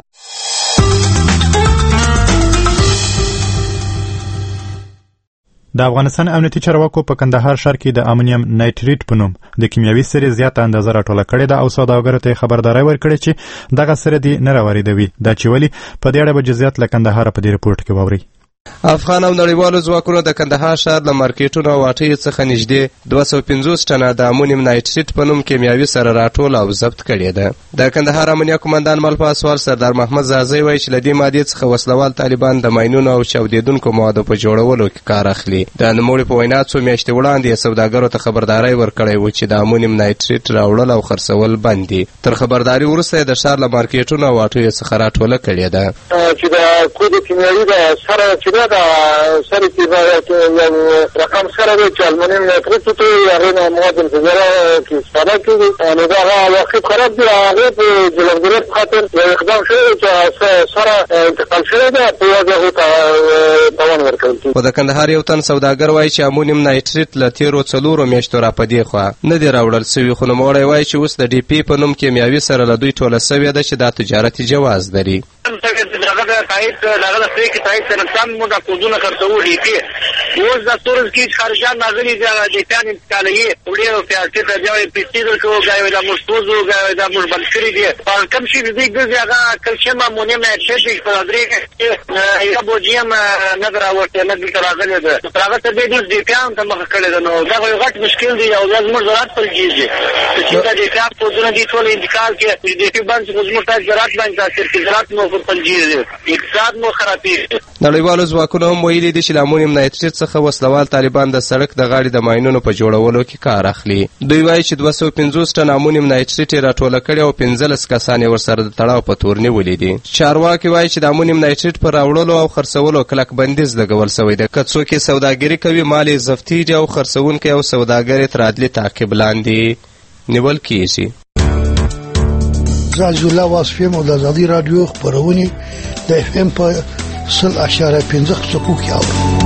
د افغانستان امنیتي چارواکو په کندهار ښار کې د امونیم نایټریټ په نوم د کیمیاوي سرې زیاته اندازه راټوله کړې ده او سوداګرو ته خبرداري ورکړې چې دغه سره دي نه راوړي دا چې ولی په دې اړه به جزئیات له کندهار په دې رپورت کې واوري. افغان او نړیوالو ځواکونو د کندهار ښار له مارکیټونو او اټیو څخه نږدې دوه سوه پنځوس ټنه د امونیم نایټریټ په نوم کیمیاوي سره راټول او ضبط کړې ده. د کندهار امنیه قومندان ملپاسوال سردار محمد زازی وایي چې له دې مادې څخه وسلوال طالبان د ماینونو او چاودېدونکو موادو په جوړولو کې کار اخلي. د نوموړي په وینا څو میاشتې وړاندې سوداګرو ته خبرداری ورکړی و چې د امونیم نایټریټ راوړل او خرڅول بند دي. تر خبرداري وروسته د ښار له مارکیټونو او اټیو څخه راټوله کړې ده. چې د کود کیمیاوي د سره چې دا سره کې یو رقم سره دی چې المونیم نایټریټ ته هغه نه مواد انفجاره کې استفاده کوي نو دا واقع خراب دی. هغه په جلوګری خاطر یو اقدام شوی چې سره انتقال شوی دی په هغه ته دوام ورکړل. په د کندهار یو تن سوداګر وایي چې امونیم نایټریټ له تیرو څلورو میاشتو را پدې خوا نه دی راوړل سوی خو نوموړی وایي چې اوس د ډي پي په نوم کیمیاوي سره له دوی ټوله سوې ده چې دا تجارتي جواز لري. دغه د تایید دغه د فریق تایید سره سم مو د کوزونه خرڅول دي چې اوس د سورز کې خارجان ناغلي د پیان انتقالي وړي او پیاټي ته ځای پیسې شو غاوي د مستوزو غاوي د مربلشري دي په کوم شي دي دغه کلشم امونیم نایټریټ په درې یو بوجیم نظر اورته نه دي راغلي ده. هغه ته به د پیان ته مخ کړي ده. نو دا یو غټ مشکل دی او لازم زراعت پر کیږي چې دا د پیان په ځونه دي ټول انتقال کې د دې باندې زموږ ته زراعت باندې تاثیر کوي. زراعت مو پر پنځه اقتصاد مو خرابېږي. نړیوالو ځواکونو هم ویلي دي چې له امونیم نایټریټ څخه وسلوال طالبان د سړک د غاړې د ماینونو په جوړولو کې کار اخلي. دوی وایي چې دوه سوه پنځوس ټن امونیم نایټریټ یې راټوله کړې او پنځلس کسان یې ورسره د تړاو په تور نیولي دي. چارواکي وایي چې د امونیم نایټریټ په راوړلو او خرڅولو کلک بندیز لګول سوی دی. که څوک یې سوداګري کوي مال یې ضبطېږي او خرڅوونکی او سوداګر یې تر عدلي تعقیب لاندې نیول کېږي. زاز الله واسفی مو د ازادي رادیو خبرونه د اف ام په سل اشاره پنځه څپو کې اوري.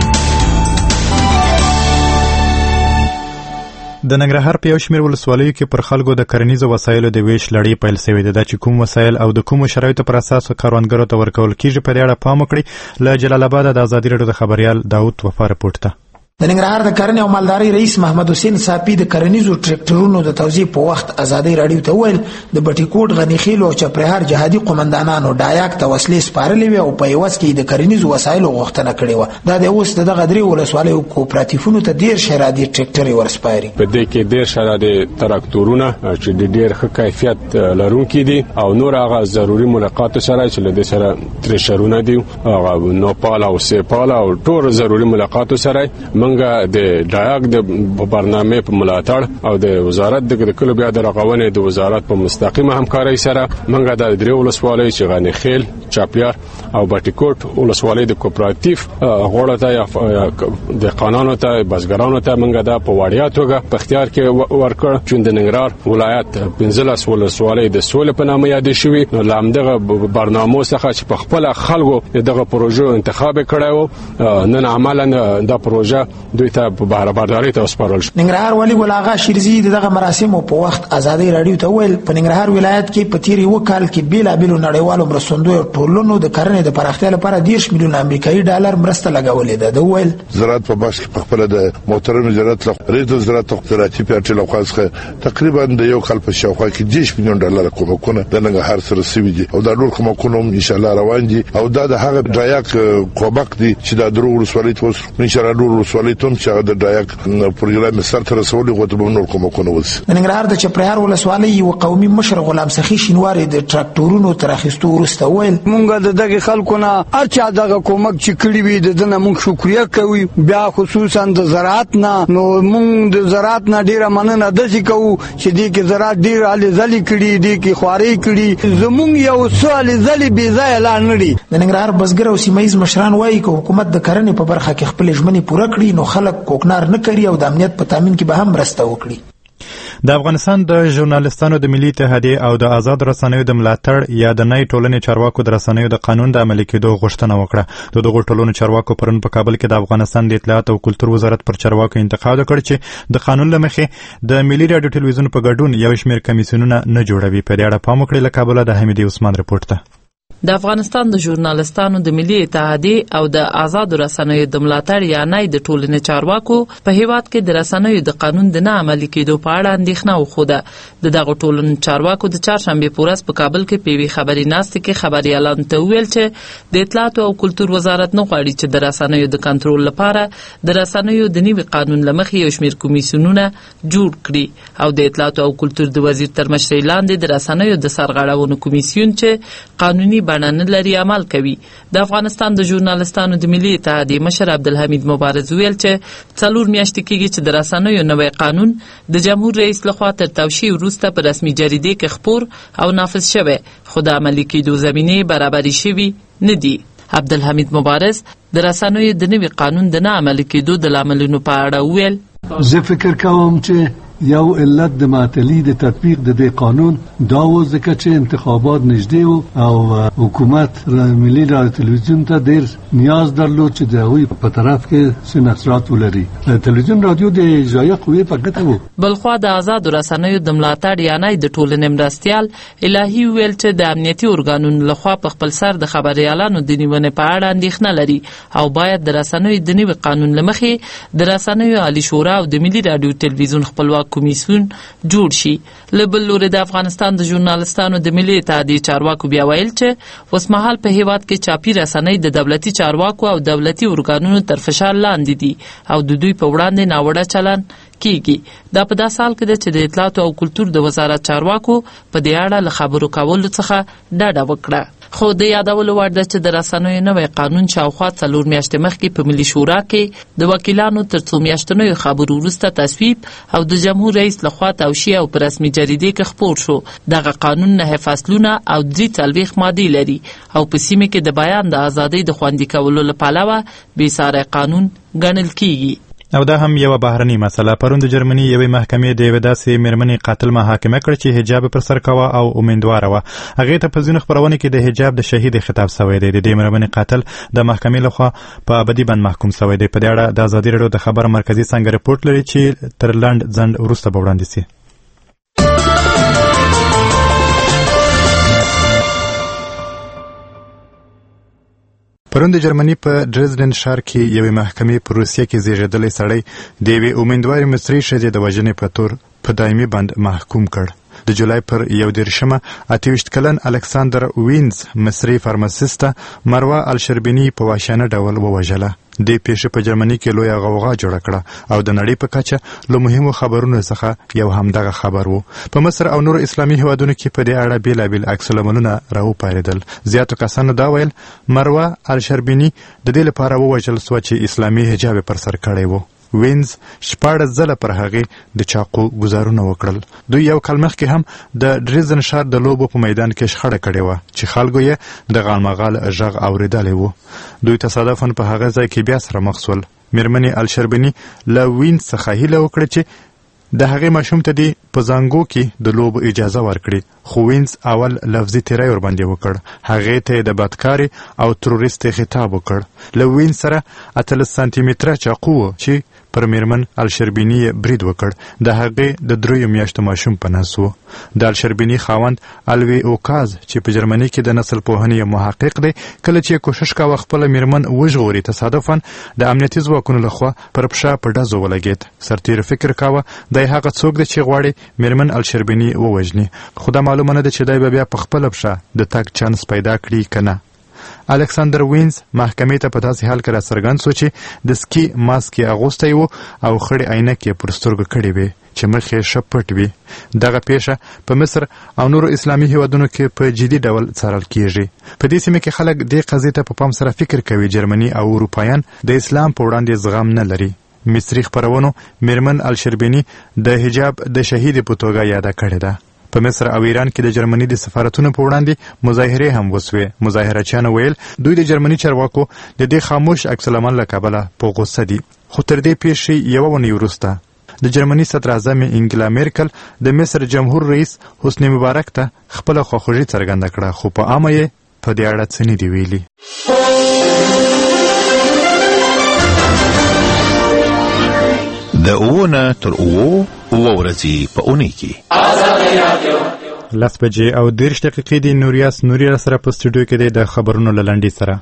د ننګرهار په یو شمېر ولسوالیو کې پر خلکو د کرنیزو وسایلو د ویش لړۍ پیل شوې ده چې کوم وسایل او د کومو شرایطو پر اساس کاروانګرو ته ورکول کیږي په دې اړه پام وکړئ. له جلال آباد د ازادي رادیو د خبريال داوود وفا رپورټ ته. د ننګرهار د کرنې او مالدارۍ رئیس محمد حسین صافي د کرنیزو ټریکټرونو د توزیع په وخت ازادي رادیو ته ویل د بټي کوټ غنیخیل او چپرهار جهادي قومندانانو ډایاک ته وسلې سپارلې وي او په یوس کې د کرنیزو وسایلو غوښتنه کړې و. دا د اوس دغه درې ولسوالیو کوپراتیفونو ته ډیر شرادي ټریکټر ورسپاري. په دې کې ډیر شرادي تراکتورونه چې د ډیر ښه کیفیت لرونکي دي او نور هغه ضروري ملقات سره چې له دې سره ترشرونه دي هغه نوپال او سیپال او ټول ضروري ملقات سره منګه د ډایاک د برنامه په ملاتړ او د وزارت د کلو بیا د رغونې د وزارت په مستقیمه همکارۍ سره منګه د درې ولسوالۍ چې غنیخیل چاپیار او بټیکوټ ولسوالۍ د کوپراتیف غوړه ته د قانونو ته بزګرانو ته منګه د په وړیا توګه په اختیار کې ورکړ چې د ننګرهار ولایت پنځلس ولسوالۍ د سولې په نامه یاد شوی. نو لامدغه برنامه څخه چې په خپل خلکو دغه پروژه انتخاب کړو نن عملاً د پروژه دوی ته په بهرهبردارۍ ته وسپارل شو. ننګرهار والي ګل اغا شیرزي دغه مراسمو په وخت ازادي رادیو ته ویل په ننګرهار ولایت کې په تیر یو کال کې بیلابیلو نړیوالو مرستندویو ټولنو د کرنې د پراختیا لپاره دیرش میلیون امریکایي ډالر مرسته لګولې ده. د ویل زراعت په بخش کې په خپل د محترم زراعت له ریاض زراعت زراعتي پارټي له خاصه تقریبا د یو کال په شاوخوا کې دیرش میلیون ډالر کومکونه د ننګرهار سره سوي دي او دا ډول کومکونه ان شاء الله روان دي او دا د هغه ډایاک کومک دي چې د درو ولسوالۍ توس ان شاء الله ډول ولسوالۍ ته چې د ډایاک پروګرام سره تر رسولي غوته به نور کومکونه وسی. د ننګرهار د چپرهار ولسوالۍ یو قومي مشر غلام سخي شینواری د تراکټورونو تر اخیستو وروسته ویل مونږ د دغه خلکو نه ارچا دغه کومک چې کړی وي د دنه مونږ شکریا کوي بیا خصوصا د زراعت نه نو مونږ د زراعت نه ډیره مننه د څه کوو چې دې کې زراعت ډیر علي زلي کړي دې کې خواري کړي زمونږ یو سوال زلي بي ځای اعلان نړي. د ننګرهار بزګر او سیمایي مشران وایي چې حکومت د کرنې په برخه کې خپل ژمنې پوره کړي نو خلک کوکنار نه کوي او د امنیت په تامین کې به هم مرسته وکړي. د افغانستان د ژورنالستانو د ملي اتحادیې او د آزاد رسنیو د ملاتړ یا د نړۍ ټولنې چارواکو د رسنیو د قانون د عملي کېدو غوښتنه وکړه. د دغو ټولنو چارواکو پرون په کابل کې د افغانستان د اطلاعات او کلتور وزارت پر چارواکو انتقاد وکړ چې د قانون له مخې د ملي راډیو ټلویزیون په ګډون یو شمېر کمیسیونونه نه جوړوي. په دې اړه پام وکړئ. له کابله د حمیدي عثمان رپورټ ته. د افغانستان د ژورنالستانو د ملي اتحادیې او د آزاد رسنیو د ملاتړ یا نه د ټولنې چارواکو په هیواد کې د رسنیو د قانون د نه عملي کېدو په اړه اندېښنه وښوده. د دغه ټولنې چارواکو د چهارشنبې په ورځ په کابل کې په یوې خبري ناستې کې خبریالانو ته وویل چې د اطلاعاتو او کلتور وزارت نه غواړي چې د رسنیو د کنټرول لپاره د رسنیو د نوي قانون له مخې یو شمېر کمیسیونونه جوړ کړي او د اطلاعاتو او کلتور د وزیر تر مشرۍ لاندې د رسنیو د سرغړونو کمیسیون چې قانوني بڼه نه لري عمل کوي. د افغانستان د ژورنالستانو د ملي اتحادیې مشر عبدالحمید مبارز ویل چې څلور میاشتې کېږي چې د رسنیو نوی قانون د جمهور رئیس لخوا تر توشیح وروسته په رسمي جریدې کې خپور او نافذ شوی خو د عملي کېدو زمینې برابرې شوي نه دي. عبدالحمید مبارز د رسنیو د نوي قانون د نه عملي کېدو د لاملونو په اړه ویل زه فکر کوم چې یو علت د معطلي د تطبیق د دې قانون دا و ځکه چې انتخابات نږدې وو او حکومت ملي رادیو تلویزیون ته ډېر نیاز درلود چې د هغوی په طرف کې څه نشرات ولري. د تلویزیون رادیو د اجرایه قوې په ګټه وو. بلخوا د آزادو رسنیو د ملاتړ یا نه د ټولنې مرستیال الهي ویل چې د امنیتي ارګانونو لخوا په خپل سر د خبریالانو د نیونې په اړه اندېښنه لري او باید د رسنیو د نوي قانون له مخې د رسنیو عالي شورا او د ملي رادیو تلویزیون خپلواک کمیسیون جوړ شي. له بل لورې د افغانستان د ژورنالستانو د ملي اتحادیې چارواکو بیا ویل چې اوسمهال په هیواد کې چاپي رسنۍ د دولتي چارواکو او دولتي ارګانونو تر فشار لاندې دي او د دوی په وړاندې ناوړه چلن کیږي. دا په داسې حال کې ده چې د اطلاعاتو او کلتور د وزارت چارواکو په دې اړه له خبرو کولو څخه ډډه وکړه. خو د یادولو وړ ده چې د رسنیو نوی قانون شاوخوا څلور میاشتې مخکې په ملي شورا کې د وکیلانو تر څو میاشتنیو خبرو وروسته تصویب او د جمهور رئیس لخوا توشیح او په رسمي جریدې کې خپور شو. دغه قانون نه فصلونه او درې څلوېښت مادې لري او په سیمه کې د بیان د ازادۍ د خوندي کولو له پلوه بېساری قانون ګڼل کیږي. او دا هم یو بهرنی مسله. پرون د جرمني یوې محکمې د یوې داسې مېرمنې قاتل محاکمه کړ چې حجاب پر سر کوه او امیندواره وه. هغې ته په ځینو خپرونو کې د حجاب د شهید خطاب شوی دی. د دې مېرمنې قاتل د محکمې لخوا په ابدي بند محکوم شوی دی. په دې اړه د ازادي راډیو د خبر مرکزي څانګه رپورټ لري چې تر لنډ ځنډ وروسته به وړاندې شي. پرون د جرمني په ډریزډن ښار کې یوې محکمې په روسیه کې زیږېدلی سړی د یوې امیندوارې مصري ښځې د وژنې په تور په دایمي بند محکوم کړ. د جولای پر یو دېرشمه اته ویشت کلن الکساندر وینز مصري فارماسیسته مروه الشربیني په وحشیانه ډول ووژله. دې پیښې په جرمني کې لویه غوغا جوړه کړه او د نړۍ په کچه له مهمو خبرونو څخه یو همدغه خبر و. په مصر او نورو اسلامي هیوادونو کې په دې اړه بېلابېل عکس العملونه راوپارېدل. زیاتو کسانو دا ویل مروه الشربیني د دې لپاره ووژل سوه چې اسلامي حجاب پر سر کړی و. وینز شپاړس ځله پر هغې د چاقو ګزارونه وکړل. دوی یو کال مخکې هم د ډریزن ښار د لوبو په میدان کې شخړه کړې وه چې خلکو یې د غالمغال غږ اورېدلی و. دوی تصادفاً په هغه ځای کې بیا سره مخ شول. مېرمنې الشربیني له وینز څخه هیله وکړه چې د هغې ماشوم ته دی په زانګو کې د لوبو اجازه ورکړي، خو وینز اول لفظي تیری ورباندې وکړ. هغې ته د بدکاري او تروریست خطاب وکړ. له وینز سره اتلس سانتي متره چاقو و چې پر میرمن الشربینی برید وکړ. د هغې د دریو میاشتو ماشوم په نس و. د الشربینی خاوند الوی اوکاز چې په جرمني کې د نسل پوهنې محقق دی، کله چې کوشش کاوه خپله میرمن وژغوري، تصادفاً د امنیتي ځواکونو لخوا پر پښه په ډزو ولګېد. سرتیرو فکر کاوه دی هغه څوک دی چې غواړي میرمن الشربینی ووژني، خو دا معلومه نه ده چې دی به بیا په خپله پښه د تګ چانس پیدا کړي که نه. الکساندر وینز محکمې ته په داسې حال کې راڅرګند سو چې د سکي ماسک یې اغوستی و او خړې عینک یې پر سترګو کړې وې چې مخ یې ښه پټ وي. دغه پیښه په مصر او نورو اسلامي هیوادونو کې په جدي ډول څارل کیږي. په دې سیمه کې خلک دې قضیې ته په پام سره فکر کوي. جرمني او اروپایان د اسلام په وړاندې زغم نه لري. مصري خپرونو میرمن الشربینی د حجاب د شهید په توګه یاده کړې ده. په مصر او ایران کې د جرمني د سفارتونو په وړاندې مظاهرې هم وسوې. مظاهرچیانو ویل دوی د جرمني چارواکو د دې خاموش عکس العمل له کبله په غوسه دي. خو تر دې پیښې یوه اونۍ وروسته د جرمني صدراعظم انګلا میرکل د مصر جمهور رئیس حسنی مبارک ته خپله خواخوږي څرګنده کړه، خو په عامه یې په دې اړه څه نه دي ویلي. د اوونه تر اوو اوه ورځې په اونۍ کې لس بجې او دېرش دقیقې دي. نوریاس نوري را سره په سټوډیو کې دی د خبرونو له لنډۍ سره.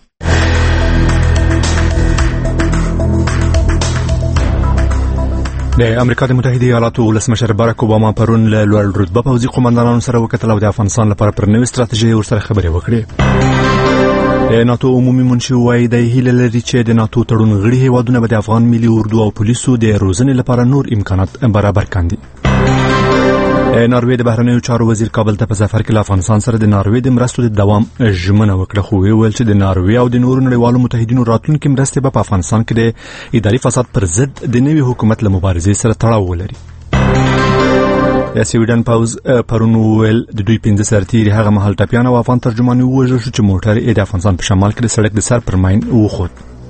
د امریکا د متحده ایالاتو ولسمشر باراک اوباما پرون له لوړ رتبه پوځي قومندانانو سره وکتل او د افغانستان لپاره پر نوې ستراتیژۍ ورسره خبرې وکړې. د ناتو عمومي منشي وایي د هیله لري چې د ناتو تړون غړي هیوادونه به د افغان ملي اردو او پولیسو د روزنې لپاره نور امکانات برابر کاندي. ناروې د بهرنیو چارو وزیر کابل ته په سفر کې له افغانستان سره د ناروې د مرستو د دوام ژمنه وکړه، خو ویل چې د ناروې او د نورو نړیوالو متحدینو راتلونکي مرستې به په افغانستان کې د اداري فساد پر ضد د نوي حکومت له مبارزې سره تړاو ولري. د سویډن پوځ پرون وویل د دوی پنځه سرتیري هغه مهال ټپیان او افغان ترجمان ووژل شو چې موټر یې د افغانستان په شمال کې د سړک د سر پر ماین وخوت.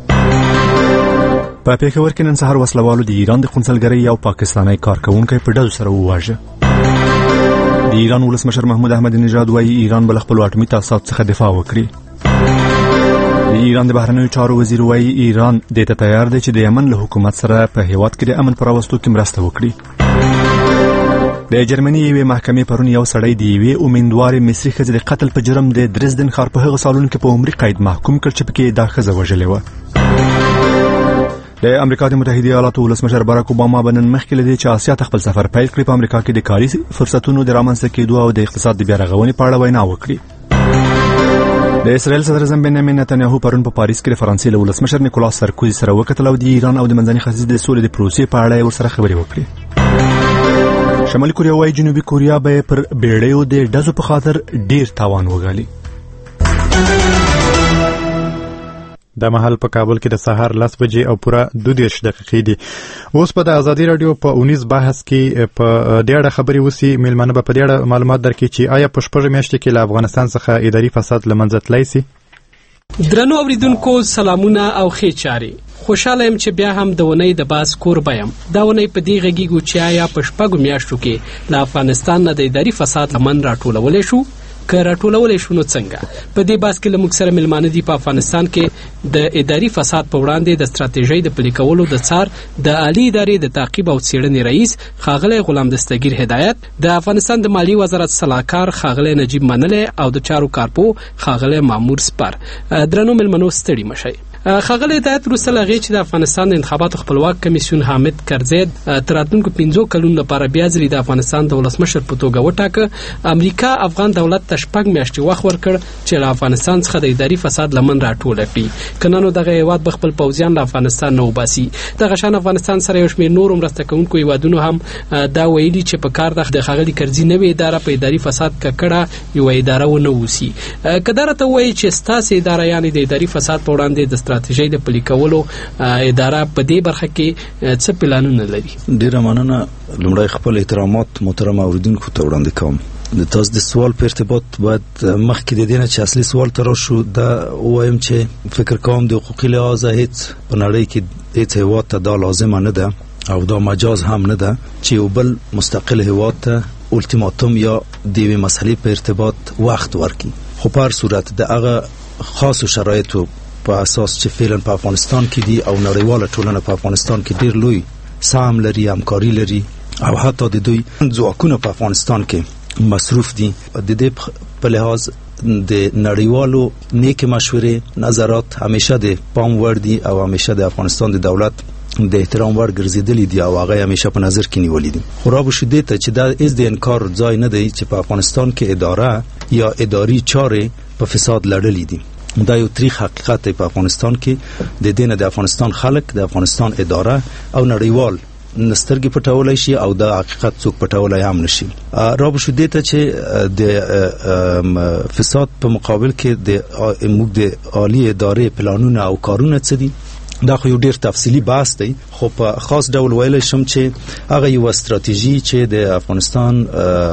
په پېښور کې نن سهار وسلوالو د ایران د قونسلګرۍ یو پاکستاني کارکونکی په ډزو سره وواژه. د ایران ولسمشر محمود احمدی نژاد وایي ایران به له خپلو اټومي تاسیساتو څخه دفاع وکړي. د ایران د بهرنیو چارو وزیر وایي ایران دې ته تیار دی چې د یمن له حکومت سره په هیواد کې د امن په راوستو کې مرسته وکړي. د جرمني یوې محکمې پرون یو سړی د یوې امیندوارې مصري ښځې د قتل په جرم د درزدن ښار په هغه سالون کې په عمري قید محکوم کړ چې پکې دا ښځه وژلې وه. د امریکا د متحده ایالاتو ولسمشر باراک اوباما به نن مخکې له دې چې اسیا ته خپل سفر پیل کړي په امریکا کې د کاري فرصتونو د رامنځته کېدو او د اقتصاد د بیا رغونې په اړه وینا وکړي. د اسرائیل صدر اعظم بنیامین نتنیاهو پرون په پاریس کې د فرانسې له ولسمشر نیکولاس سرکوزي سره وکتل او د ایران او د منځني ختیځ د سولې د پروسې په اړه ورسره خبرې وکړي. شمالي کوریا وايي جنوبي کوریا به پر بیړیو د ډزو په خاطر ډیر تاوان وګالي. د مهال په کابل کې د سهار لس بجې او پوره دوه دېرش دقیقې دي. اوس په د ازادي رادیو په اونیز بحث کې په دې اړه خبرې وسی. میلمانه به په دې اړه معلومات درکړي چې آیا په شپږ میاشتې کې له افغانستان څخه اداري فساد له منځه تللی سي. درنو اوریدونکو سلامونه او ښې چارې. خوشاله يم چې بیا هم د ونې د باس کوربه یم. دا ونې په دې غږیږو چې آیا په شپږو میاشتو کې له افغانستان نه د اداري فساد لمن راټولولی شو که راټولولی شو نو څنګه. په دې باس کې له موږ سره میلمانه دي په افغانستان کې د اداري فساد په وړاندې د ستراتیژۍ د پلي کولو د څار د عالی ادارې د تعقیب او څېړنې رئیس ښاغلی غلام دستګیر هدایت، د افغانستان د مالیې وزارت سلاکار ښاغلی نجیب منلی او د چارو کارپو ښاغلی مامور سپر. درنو میلمنو ستړي مشئ. ښاغلی هدایت وروسته له هغې چې د افغانستان د انتخاباتو خپلواک کمیسیون حامد کرزی تر راتلونکو پنځو کلونو لپاره بیا ځلې د افغانستان د ولسمشر په توګه وټاکه، امریکا افغان دولت ته شپږ میاشتې وخت ورکړ چې له افغانستان څخه د اداري فساد لمن راټوله کړي، که نه نو دغه هېواد به خپل پوځیان له افغانستان نه وباسي. دغه شان افغانستان سره یو شمېر نورو مرسته کوونکو هېوادونو هم دا ویلي چې په کار ده د ښاغلي کرزي نوې اداره په اداري فساد ککړه یوه اداره ونه اوسي. که دا راته ووایي چې ستاسې اداره یعنې د اداري فساد په وړاندې د ستراتیژۍ د پلي کولو اداره په دې برخه کې څه پلانونه لري؟ ډېره مننه. لومړی خپل احترامات محترم اوریدونکو ته وړاندې کوم. د تاسو د سوال په ارتباط باید مخکې د دې نه چې اصلي سوال ته راشو دا ووایم چې فکر کوم د حقوقي لحاظه هیڅ په نړۍ کې هیڅ هېواد ته دا لازمه نه ده او دا مجاز هم نه ده چې یو بل مستقل هیواد ته الټیماتوم یا د یوې مسلې په ارتباط وخت ورکړي. خو په هر صورت د هغه خاصو شرایطو په اساس چې فعلا په افغانستان کې دي او نړیواله ټولنه په افغانستان کې ډیر لوی سهم لري، همکاري لري او حتی د دوی ځواکونه په افغانستان کې مصروف دي. د دې په لحاظ د نړیوالو نیک مشورې نظرات همیشه د پام وړ دي او همیشه د افغانستان د دولت د احترام وړ ګرځیدلي دي او هغه همیشه په نظر کې نیولې دي. خو را به شدې ته چې دا از د انکار ځای نه دی چې په افغانستان کې اداره یا اداري چارې په فساد لړلې دي. دا یو تاریخ حقیقت دی په افغانستان کې. د دینه د افغانستان خلک، د افغانستان اداره او نړیوال نسترګې پټولای شي او دا حقیقت څوک پټولای هم نشي. را به شو دیته چې د فساد په مقابل کې د موږ د عالی ادارې پلانونه او کارونه څه دي، دا خو یو ډیر تفصیلی بحث دی. خو په خاص ډول ویلی شم چې هغه یو استراتیژي چې د افغانستان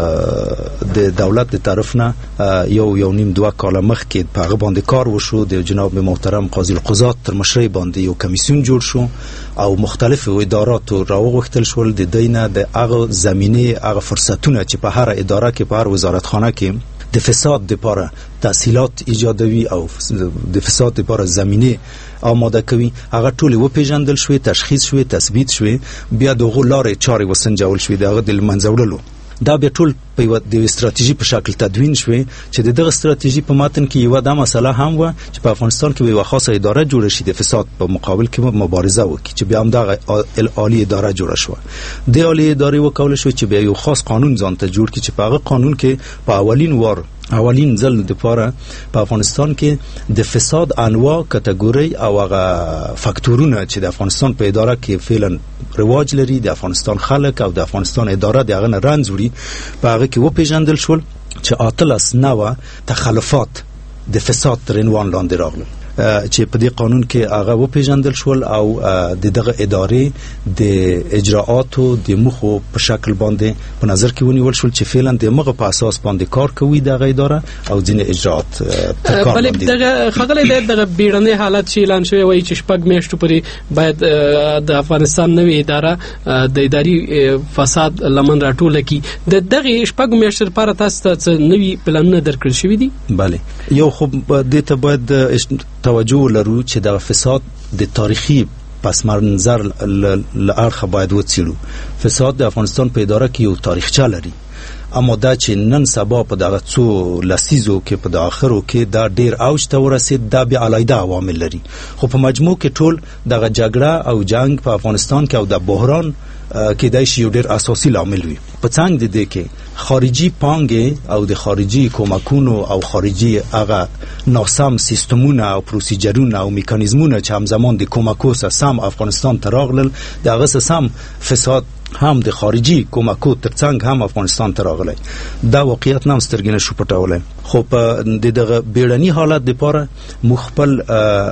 د دولت د طرف نه یو یو نیم دوه کاله مخکې په هغه باندې کار وشو. د جناب محترم قاضي القضات تر مشرۍ باندې یو کمیسیون جوړ شو او مختلفو اداراتو راوغوښتل شول د دینه د هغه زمینه، هغه فرصتونه چې په هر اداره کې، په هر وزارتخانه کې د فساد لپاره تحصیلات ایجادوي او د فساد لپاره زمینه آماده کوي، هغه ټول و پیژندل شوې، تشخیص شوې، تثبیت شوې، بیا دغه لارې چارې وسنجول شوې، دغه د منځوړلو دا به ټول په یو د استراتیژي په شکل تدوین شوې چې دغه استراتیژي په متن کې یو د مسله هم و چې په افغانستان کې یو خاصه اداره جوړه شي د فساد په مقابل کې مبارزه وکړي، چې بیا هم دغه عالی اداره جوړه شو. د عالی ادارې وکول شو چې بیا یو خاص قانون ځان ته جوړ کړي چې په هغه قانون کې په اولین وار اولین ځل د پاره په افغانستان کې د فساد انواع، کټګوري او هغه فاکتورونه چې د افغانستان په اداره کې فعلا رواج لري، د افغانستان خلک او د افغانستان اداره د هغه نه رنځ وړي، په هغه کې و پیژندل شول چې اتلس نوع تخلفات د فساد تر عنوان لاندې راغلل چې په دې قانون کې هغه و پیژندل شول او د دغه ادارې د اجراءاتو د مخو په شکل باندې په نظر کې ونیول شول چې فعلا د مغه په اساس باندې کار کوي دغه اداره او ځینې اجراءات تر کار باندې. دغه خغلې دغه بیړنۍ حالت چې اعلان شوی وایي چې شپږ میاشتو پورې باید د افغانستان نوې اداره د اداري فساد لمن راټوله کی. د دغه شپږ میاشتو لپاره تاسو ته نوې پلانونه درکړل شوي دي؟ بله، یو خو د ته باید توجه لرو چې د فساد د تاریخي پس منظر لارخه باید وڅېړو. فساد د افغانستان په اداره کې یو تاریخچه لري، اما دا چې نن سبا په دغه څو لسیزو کې په اخرو کې دا ډیر اوج ته ورسید، دا بیا علاوه عوامل لري. خو په مجموع کې ټول دغه جګړه او جنگ په افغانستان کې او د بحران کې دای شي یو ډیر اساسي عامل وي. په څنګ د دې کې خارجي پانګې او د خارجي کومکونو او خارجي هغه ناسم سیستمونه او پروسیجرونه او میکانیزمونه چې همزمان د کومکو سره سم افغانستان ته راغلل، دغه سم فساد هم د خارجي کومکو ترڅنګ هم افغانستان ته راغلی. دا واقعیت نه سترګې نشو پټولای. خو په دغه بیړني حالت لپاره مخبل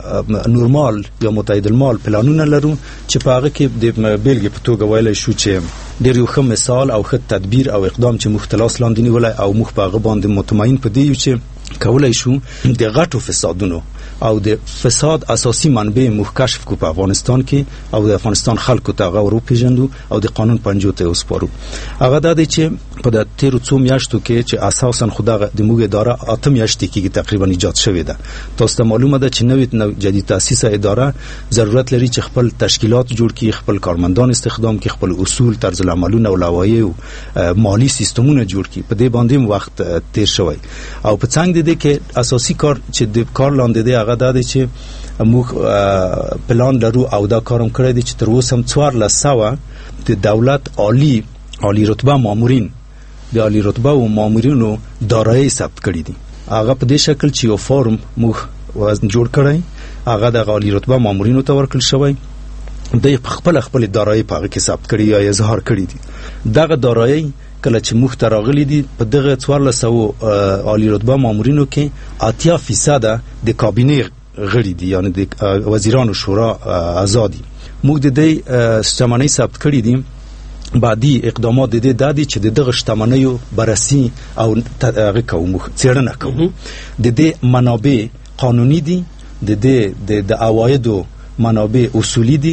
نورمال یا متعادل مال پلانونه لرو چې په هغه کې د بیلګې په توګه ویلای شو چې ډېر یو ښه مثال او ښه تدبیر او اقدام چې مختلاس لاندې نیولای او مخ په هغه باندې مطمئن په دی چې کولای شو د غټو فسادونو او د فساد اساسي منبع مخ کشف کو په افغانستان کې او د افغانستان خلکو ته هغه ورو پیژندو او د قانون پنجو ته وسپارو. هغه د دې چې په د تیرو څو میاشتو کې چې اساسا خدای د موږ اداره اته میاشتې کې تقریبا ایجاد شوې ده. تاسو ته معلومه ده چې نوې جدید تاسیس اداره ضرورت لري چې خپل تشکیلات جوړ کړي، خپل کارمندان استخدام کړي، خپل اصول، طرز العملونه او لوایح او مالی سیستمونه جوړ کړي. په دې باندې وخت تیر شوی او په څنګه د دې کې اساسي کار چې د کار لاندې دی هغه دا دی چې موږ پلان لرو او دا کارم کړی دی چې تر اوسه هم څوارلس سوه د دولت عالی عالی رتبه مامورین د عالی رتبه او مامورینو دارایی ثبت کړي دي. هغه په دې شکل چې یو فارم موږ وزن جوړ کړی، هغه د عالی رتبه مامورینو ته ورکړل شوی، د خپل خپل دارایی په هغه کې ثبت کړي یا اظهار کړي دي. دغه دارایی کله چې موږ ته راغلي دي په دغه څوارلس سوه عالی رتبه مامورینو کې اتیا فیصده د کابینې غړي دي، یعنی د وزیرانو شورا اعضا دي. موږ د دې شتمنۍ ثبت کړي دي. بعدي اقدامات د دې دادي چې دغه شتمنیو بررسي او هغه کوو، څېړنه کوو. د دې منابع قانوني دي، د دې د عوایدو منابع اصولي دي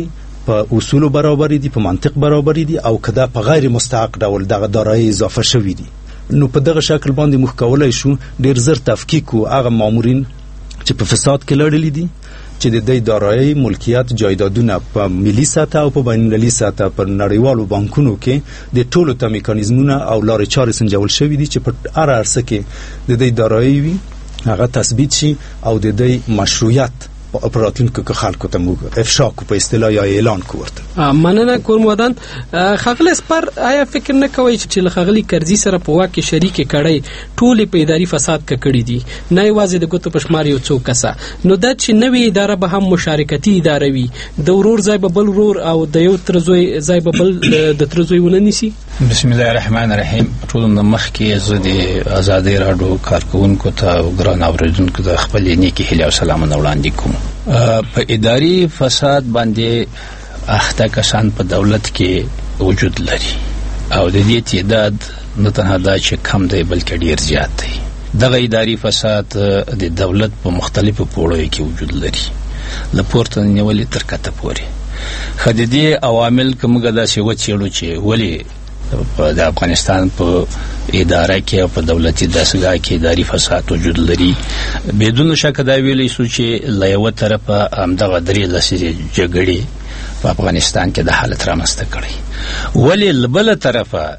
په اصول برابر دي، په منطق برابر دي، او کدا په غیر مستحق ډول دغه دارایی اضافه شوی دي، نو په دغه شکل باندې موږ کولای شو ډیر زر تفکیک او هغه مامورین چې په فساد کې لړلي دي چې د دې دارایی ملکیت جایدادونه په ملي سطح او په بین المللي سطح په نړیوالو بانکونو کې د ټولو ته میکانیزمونه او لارې چارې سنجول شوي دي چې په هر عرصه کې د دې دارایی وي هغه تثبیت شي او د دې مشروعیت په راتلونکو کې خلکو ته موږ افشا کو په اصطلاح یا اعلان کو ورته. مننه کورمودان. خغل سپر آیا فکر نه کوي چې لخغلی کرزي سره په واکه شریک کړي ټول په اداري فساد کړي دي، نه یوازې د ګوتو پشمار یو څوک کسه، نو د چې نوې اداره به هم مشارکتي اداره وي، د ورور ځای به بل ورور او د یو ترزوی ځای به بل د ترزوی وننسي. بسم الله الرحمن الرحیم. ټول د مخ کې زه د آزادۍ راډیو کارکونکو ته او ګران اوریدونکو ته خپل نیکی هیله او سلامونه وړاندې کوم. په اداري فساد باندې اخته کسان په دولت کې وجود لري او د دې تعداد نه تنها دا چې کم دی بلکې ډیر زیات دی. دغه اداري فساد د دولت په مختلفو پوړیو کې وجود لري، له پورته نیولې تر کته پورې. خو د دې عوامل کومګه داسې وڅېړو چې ولې د افغانستان په اداره کې او په دولتي دستګاه کې اداري فساد وجود لري. بدون شک دا ویلی سو چې له یوه طرفه همدغه درې لسیزې جګړې په افغانستان کې د حالت رامنځته کړی، ولې له بله طرفه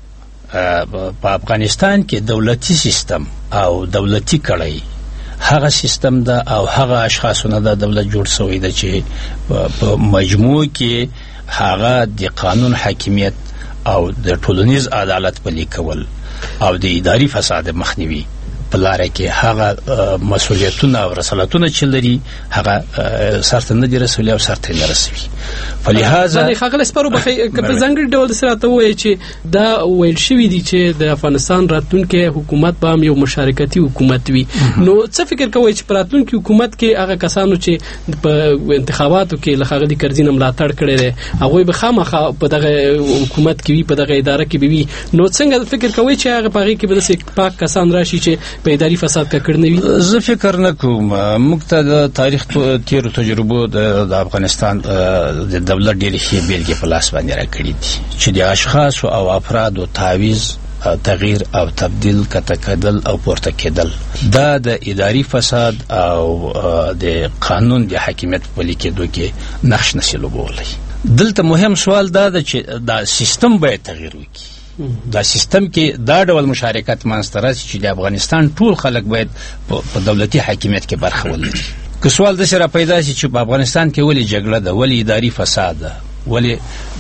په افغانستان کې دولتي سیستم او دولتي کړی هغه سیستم ده او هغه اشخاصونه د دولت جوړ شوی ده چې په مجموع کې هغه د قانون حاکمیت او د ټولنیز عدالت پلي کول او د اداري فساد مخنیوي په لاره کې هغه مسؤلیتونه او رسالتونه چې لري هغه سرته نه دي رسولي او سرته نه رسوي. فلهذا باندې خغل سپرو به په ځنګړي ډول سره ته وایي چې دا ویل شوی دی چې د افغانستان راتلونکي حکومت به یو مشارکتي حکومت وي، نو څه فکر کوي چې راتلونکي حکومت کې هغه کسانو چې په انتخاباتو کې لخغلي کرزي ملاتړ کړي دي هغه به خامخا په دغه حکومت کې وي، په دغه اداره کې به وي، نو څنګه فکر کوي چې هغه پاغي کې به د پاک کسان راشي چې په اداري فساد کا کړنی وي؟ زه فکر نه کوم. موږ ته د تاریخ تیرو تجربو د افغانستان د دولت ډېرې ښې بیلګې په لاس باندې راکړي دي چې د اشخاصو او افرادو تعویض تغییر او تبدیل کته کېدل او پورته کېدل دا د اداري فساد او د قانون د حاکمیت په پلي کېدو کې نقش نشي لوبولی. دلته مهم سوال دا ده چې دا سیستم باید تغییر وکړي، دا سیستم کې دا ډول مشارکت منځته راشي چې د افغانستان ټول خلک باید په دولتي حاکمیت کې برخه ولري. که سوال د سره پیدا شي چې په افغانستان کې ولې جګړه ده، ولې اداري فساد ده، ولې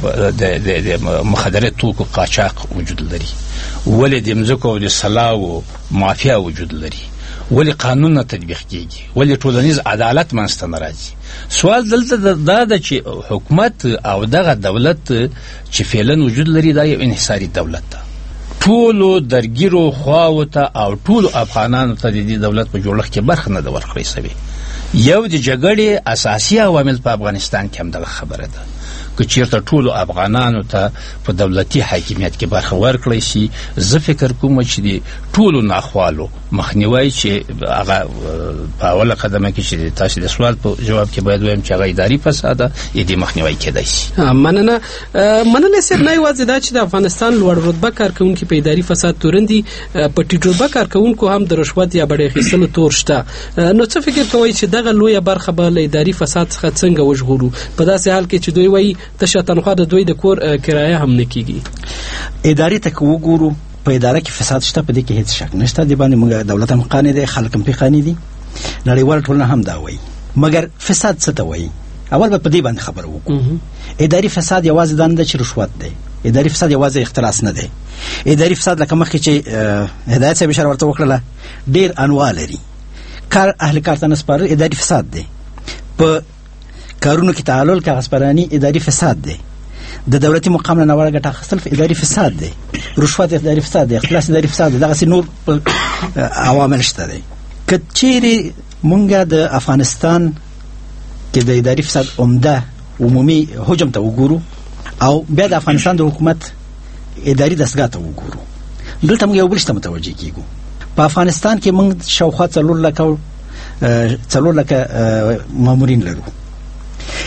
د مخدره توکو قاچاق وجود لري، ولې د مځکو او د سلاو مافیا وجود لري، ولې قانون نه تطبیق کیږي، ولې ټولنیز عدالت منځته نه راځي. سوال دلته دا ده چې حکومت او دغه دولت چې فعلا وجود لري دا یو انحصاري دولت ده، ټولو درګیرو خواو ته او ټولو افغانانو ته د دې دولت په جوړښت کې برخه نه ده ورکړی سوې. یو د جګړې اساسي عوامل په افغانستان کې هم دغه خبره ده، که چیرته ټولو افغانانو ته په دولتي حاکمیت کې برخه ورکړی شي، زه فکر کوم چې د ټولو ناخوالو مخنیوی چې هغه په اوله قدمه کې چې تاسو د سوال په جواب کې باید وایم چې هغه اداري فساد یې د مخنیوی کېدای شي. مننه. مننه سر نه یوازې دا چې د افغانستان لوړ رتبه کارکونکو په اداري فساد تورندي، په ټیټ رتبه کارکونکو هم د رشوت یا بډې اخیستلو تور شته، نو څه فکر کوئ چې دغه لویه برخه به له اداري فساد څخه څنګه وژغورو په داسې حال کې چې دوی وایي تشه تنخوا د دوی د کور کرایه هم نه کیږي؟ اداري ته وګورو، په اداره کې فساد شته، په دې کې هیڅ شک نشته، د باندې موږ دولت هم قانون دی، خلک هم په قانون دي، نړیوال ټولنه هم دا وایي. مګر فساد څه ته وایي؟ اول به په دې باندې خبر وکړو. اداري فساد یوازې دا نه ده چې رشوت دی، اداري فساد یوازې اختلاس نه دی. اداري فساد لکه مخکې چې هدایت صاحب اشاره ورته وکړله ډېر انواع لري. کار اهل کار ته نه سپارل اداري فساد دی، په کارونو کې تعالل کاغذپرانی اداري فساد دی، د دولتي مقام نه نوړه ګټه اخیستل اداري فساد دی، رشوت اداري فساد دی، اختلاس اداري فساد دی، دغه نور عوامل شته دي. که چیرې مونږ د افغانستان کې د اداري فساد عمده عمومي حجم ته وګورو او بیا د افغانستان د حکومت اداري دستګاه ته وګورو، دلته موږ یو بل شته متوجه کیږو. په افغانستان کې موږ شاوخوا څلور لکه څلور لکه مامورین لرو،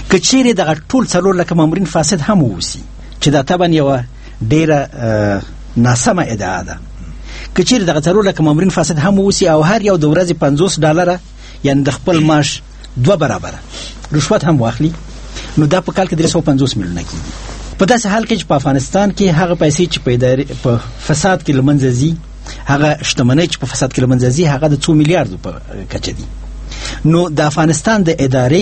که چیرې دغه ټول څلور لکه مامورین فاسد هم ووسي چې دا طبعا یوه ډیره ناسمه ادعا ده، که چیرې دغه څلور لکه مامورین فاسد هم ووسي او هر یو د ورځې پنځوس ډالره یعنې د خپل معاش دوه برابره رشوت هم واخلي، نو دا په کال کې درې سوه پنځوس میلیونه کېږي. په داسې حال کې چې په افغانستان کې هغه پیسې چې په ادارې په فساد کې له منځه ځي، هغه شتمنۍ چې په فساد کې له منځه ځي، هغه د څو میلیاردو په کچه دي. نو د افغانستان د ادارې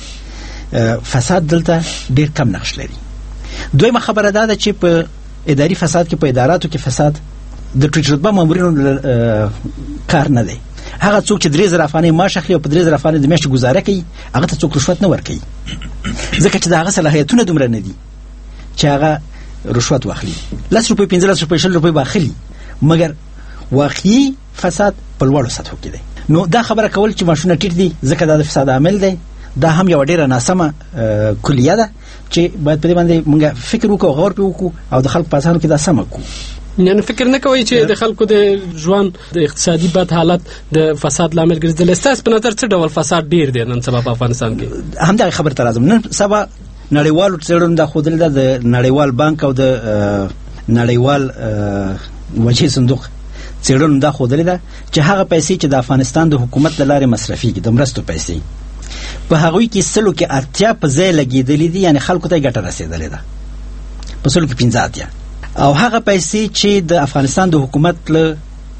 فساد دلته ډیر کم نقش لري. دویمه خبره دا ده چې په اداري فساد کې، په اداراتو کې فساد د ټیټ رتبه مامورینو کار نه دی. هغه څوک چې درې زره افغانۍ معاش اخلي او په درې زره افغانۍ د میاشتې ګزاره کوي، هغه ته څوک رشوت نه ورکوي، ځکه چې د هغه صلاحیتونه دومره نه دي چې هغه رشوت واخلي. لس روپۍ، پنځلس روپۍ، شل روپۍ به اخلي، مګر واقعي فساد په لوړو سطحو کې دی. نو دا خبره کول چې معاشونه ټیټ دي ځکه دا د فساد عامل دی، دا هم یو ډیره ناسمه کلیه ده چې باید په دې باندې موږ فکر وکړو، غور پې وکړو او د خلکو په اسانو کې دا سمه کړو. یعنې فکر نه کوئ چې د خلکو د ژوند د اقتصادي بد حالت د فساد لامل ګرځېدلی؟ ستاسو په نظر څه ډول فساد ډیر دی نن سبا په افغانستان کې؟ همدغه خبرې ته راځم. نن سبا نړیوالو څېړنو دا ښودلې ده، د نړیوال بانک او د نړیوال وجهي صندوق څېړنو دا ښودلې ده چې هغه پیسې چې د افغانستان د حکومت له لارې مصرفېږي، د مرستو پیسې، په هغوی کې سلو کې اتیا په ځای لګېدلې دي، یعنې خلکو ته یې ګټه رسېدلې ده، په سلو کې پنځه اتیا. او هغه پیسې چې د افغانستان د حکومت له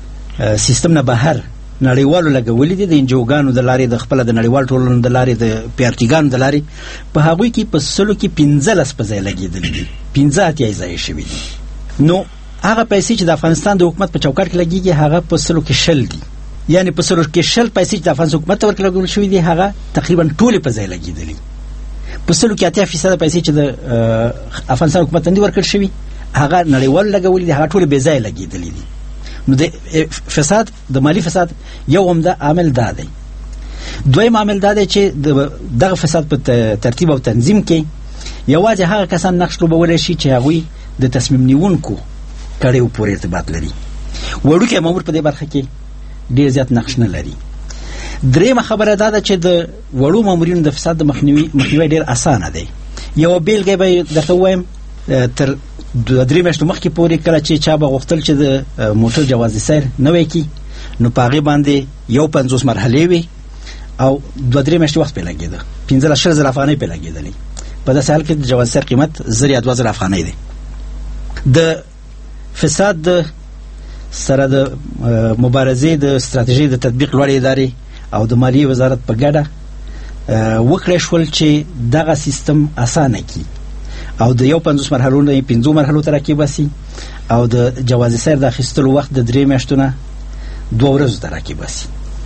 سیستم نه بهر نړیوالو لګولې دي، د انجوګانو د لارې، د خپله د نړیوال ټولنو د لارې، د پی آر ټیګانو د لارې، په هغوی کې په سلو کې پنځلس په ځای لګېدلې دي، پنځه اتیا یې ضایع شوي دي. نو هغه پیسې چې د افغانستان د حکومت په چوکاټ کې لګېږي، هغه په سلو کې شل دي، یعنې په سلو کې شل پیسې چې د افغانستان حکومت ته ورکړل لګول شوي دي، هغه تقریبا ټولې په ځای لګېدلې. په سلو کې اتیا فیصده پیسې چې د افغانستان حکومت ته نه دي ورکړل شوي، هغه نړیوال لګولې دي، هغه ټولې بې ځایه لګېدلې دي. نو د فساد، د مالی فساد یو عمده عامل دا دی. دویم عامل دا دی چې دغه فساد په ترتیب او تنظیم کې یوازې هغه کسان نقش لوبولی شي چې هغوی د تصمیم نیونکو کړیو پورې ارتباط لري. وړوکی مامور په دې برخه کې ډېر زیات نقش نه لري. درېیمه خبره دا ده چې د وړو مامورینو د فساد د مخنیوي مخنیوی ډېر اسانه دی. یوه بېلګه به درته ووایم، تر د درې میاشتو مخکې پورې کله چې چا به غوښتل چې د موټر جواز سیر نوی کړي، نو په هغې باندې یو پنځوس مرحلې وي او دوه درې میاشتې وخت پرې لګېده، پنځلس شل زره افغانۍ پرې لګېدلې. په داسې حال کې د جواز سیر قیمت زر یا دوه زره افغانۍ دی. د فساد سره د مبارزې د ستراتیژۍ د تطبیق لوړې ادارې او د مالیې وزارت په ګډه وکړی شول چې دغه سیستم اسانه کړي او د یو پنځوس مرحلو نه پنځو مرحلو ته راکېباسي او د جواز سیر د اخیستلو وخت د درې میاشتو نه دوه ورځو ته راکېباسي.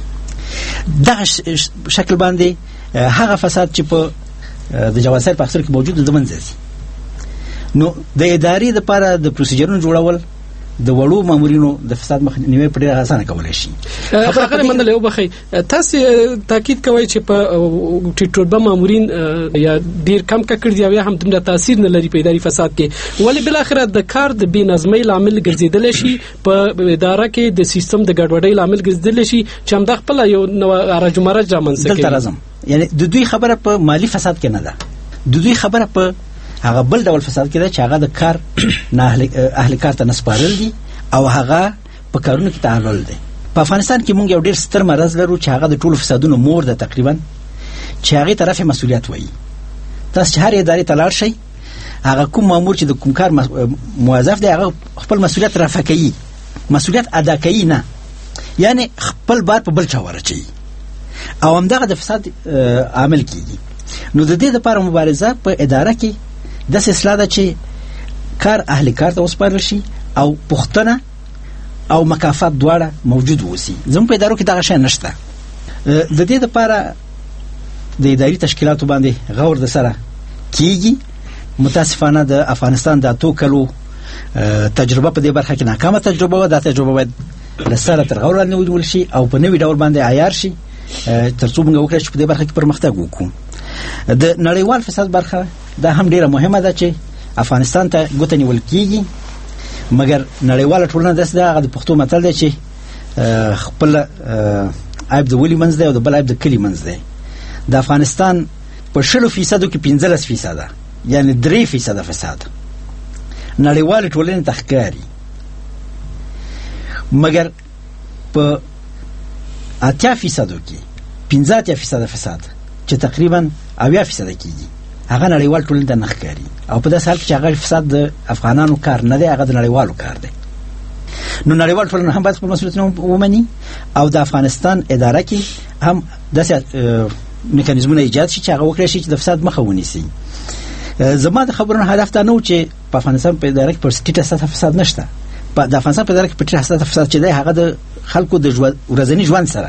دغه شکل باندې هغه فساد چې په د جواز سیر په اخیستلو کې موجود د منځه ځي. نو د ادارې دپاره د پروسیجرونو جوړول د وړو مامورینو د فساد مخنیوی په ډېره اسانه کولی شي. ښاغلی منډلۍ وبخئ، تاسې تاکید کوئ چې په ټیټ رتبه مامورین یا ډېر کم ککړ دي او یا هم دومره تاثیر نه لري په اداري فساد کې، ولې بالاخره د کار د بې نظمۍ لامل ګرځېدلی شي، په اداره کې د سیستم د ګډوډۍ لامل ګرځېدلی شي چې همدا خپله یو رج و مرج رامنځته کوي؟ دلته راځم، یعنې د دوی خبره په مالي فساد کې نه ده، د دوی خبره په هغه بل ډول فساد کې ده چې هغه د کار نه اهل کار ته نه سپارل دي او هغه په کارونو کې تعلل دی. په افغانستان کې موږ یو ډېر ستر مرض لرو چې هغه د ټولو فسادونو مور ده تقریبا، چې هغې ته رفع مسؤلیت وایي. تاسو چې هر ادارې ته لاړ شئ، هغه کوم مامور چې د کوم کار موظف دی، هغه خپل مسؤلیت رفع کوي، مسؤلیت ادا کوي نه، یعنې خپل بار په بل چا ورچوي او همدغه د فساد عامل کېږي. نو د دې دپاره مبارزه په اداره کې داسې اصلاح ده چې کار اهل کار ته وسپارل شي او پوښتنه او مکافات دواړه موجود ووسي. زموږ په ادارو کې دغه شی نشته. د دې دپاره د اداري تشکیلاتو باندې غور د سره کیږي. متاسفانه د افغانستان د اتو کلو تجربه په دې برخه کې ناکامه تجربه وه. دا تجربه باید له سره تر غور لاندې ونیول شي او په نوي ډول باندې عیار شي تر څو موږ وکړو چې په دې برخه کې پرمختګ وکړو. د نړیوال فساد برخه دا هم ډیره مهمه ده چې افغانستان ته ګوته نیول کیږي، مګر نړیواله ټولنه داسې ده، هغه د پښتو متل دی چې خپل عیب د ولي منځ دی او د بل عیب د کلي منځ دی. د افغانستان په شلو فیصدو کې پنځلس فیصده یعنی درې فیصده فساد نړیوالې ټولنې ته ښکاري، مګر په اتیا فیصدو کې پنځه اتیا فیصده فساد چې تقریبا اویا فیصده کېږي هغه نړیوال ټولنې ته نه ښکاري، او په داسې حال کې چې هغه فساد د افغانانو کار نه دی، هغه د نړیوالو کار دی. نو نړیوال ټولنه هم باید خپل مسؤلیتونه ومني او د افغانستان اداره کې هم داسې میکانیزمونه ایجاد شي چې هغه وکړی شي چې د فساد مخه ونیسي. زما د خبرونو هدف دا نه و چې په افغانستان په اداره کې پر ټیټه سطحه فساد نشته. په د افغانستان په اداره کې په ټیټه سطحه فساد چې دی هغه د خلکو د ورځني ژوند سره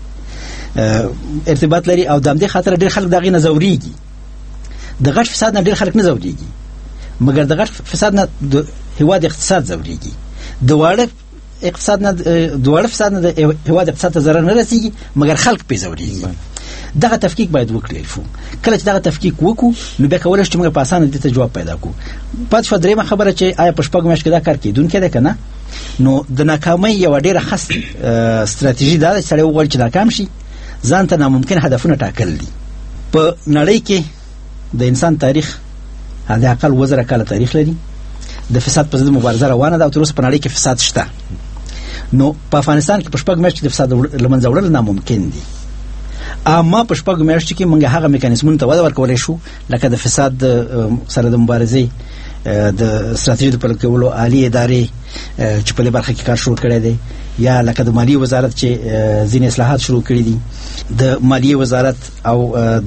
ارتباط لري، او د همدې خاطر ډېر خلک د هغې نه ځورېږي. د غټ فساد نه ډېر خلک نه ځورېږي، مګر د غټ فساد نه د هېواد اقتصاد ځورېږي. د واړه اقتصاد نه د واړه فساد نه د هېواد اقتصاد ته ضرر نه رسېږي، مګر خلک پرې ځورېږي. دغه تفکیک باید وکړل شو. کله چې دغه تفکیک وکړو نو بیا کولی شو چې موږ په اسانه دې ته جواب پیدا کړو. پاتې شوه درېیمه خبره چې آیا په شپږو میاشتو کې دا کار کېدونکی دی که نه. نو د ناکامۍ یوه ډېره ښه ستراتیژي دا ده چې سړی وغواړي چې ناکام شي، ځان ته ناممکن هدفونه ټاکل دي. په نړۍ کې د انسان تاریخ حد اقل اووه زره کاله تاریخ لري، د فساد په ضد مبارزه روانه ده او تر اوسه په نړۍ کې فساد شته. نو په افغانستان کې په شپږ میاشتو کې د فساد له منځه وړل ناممکن دي، اما په شپږو میاشتو کې موږ هغه میکانیزمونو ته وده ورکولی شو لکه د فساد سره د مبارزې د استراتیژۍ د پلي کولو عالي ادارې چې په دې برخه کې کار شروع کړی دی، یا لکه د مالیې وزارت چې ځینې اصلاحات شروع کړي دي، د مالیې وزارت او د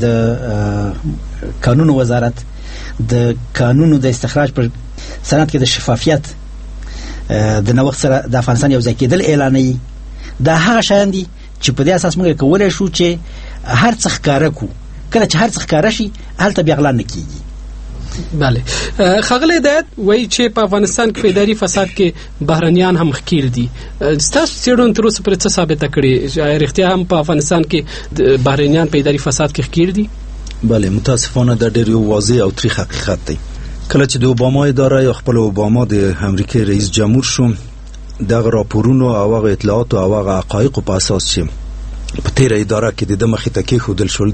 قانونو وزارت د قانونو د استخراج پر صنعت کې د شفافیت د نوښت سره د افغانستان یو ځای کېدل اعلانوي. دا هغه شیان دي چې په دې اساس موږ کولی شو چې هر څه ښکاره کړو. کله چې هر څه ښکاره شي هلته بیا غلا نه کېږي. بله، ښاغلی هدایت وایي چې په افغانستان کې په اداري فساد کې بهرنیان هم ښکیل دي. ستاسو څېړنو تر اوسه پورې څه ثابته کړې؟ رښتیا هم په افغانستان کې بهرنیان په اداري فساد کې ښکیل دي؟ بله، متاسفانه دا ډېر یو واضح او تریخ حقیقت دی. کله چې د اوباما اداره یا خپل اوباما د امریکې رئیس جمهور شو، دغه راپورونو او هغه اطلاعاتو او هغه حقایقو په اساس چې په تیره اداره کې د ده مخې ته کېښودل شول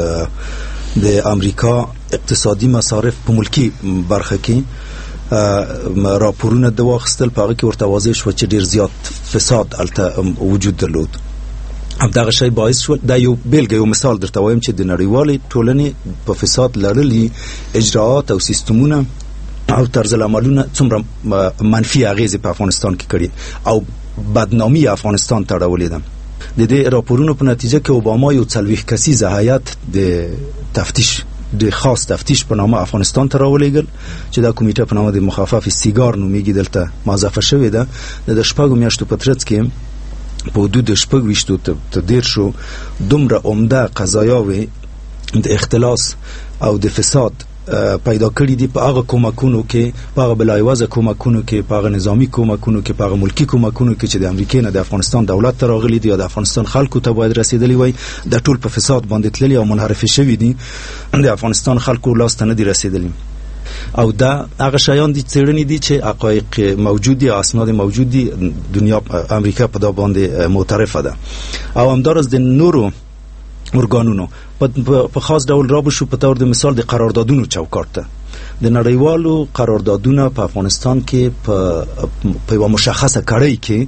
د امریکا اقتصادي مصارف په ملکي برخه کې راپورونه د واخیستل، په هغه کې ورته واضح شوه چې ډېر زیات فساد هلته وجود درلود. همدغه شی باعث شول، دا یو بیلګه یو مثال درته وایم چې د نړیوالې ټولنې په فساد لړلي اجراعات او سیستمونه او طرز العملونه څومره منفي اغیزې په افغانستان کې کړي او بدنامي افغانستان ته اړولې ده. د دې راپورونو په نتیجه کې اوباما یو څلوېښت کسیزه هیات د تفتیش د خاص تفتیش په نامه افغانستان ته راولېږل چې دا کمیټه په نامه د مخفف سیګار نومیږي، دلته موظفه شوې ده. د شپږو میاشتو په ترڅ کې په حدود د شپږ ویشتو ته دېرشو دومره عمده قضایاوې د اختلاس او د فساد پیدا کړي دي په هغه کومکونو کې، په هغه بلایوازه کومکونو کې، په هغه نظامی کومکونو کې، په هغه ملکی کومکونو کې چې د امریکې نه د افغانستان دولت ته راغلي دي یا د افغانستان خلکو ته باید رسیدلی وای، د ټول په فساد باندې تللي او منحرفې شوي دي، د افغانستان خلکو لاس ته نه دي رسیدلی. او دا هغه شیان دي څېړنې دي چې حقایق موجود دي، اسناد موجود دي، دنیا امریکا په دا باندې معترفه ده. او همدارس د نورو ارګانونو په خاص ډول را بشو په تور د مثال د قراردادونو چوکاټ ته د نړیوالو قراردادونه په افغانستان کې په یوه مشخصه کړۍ کې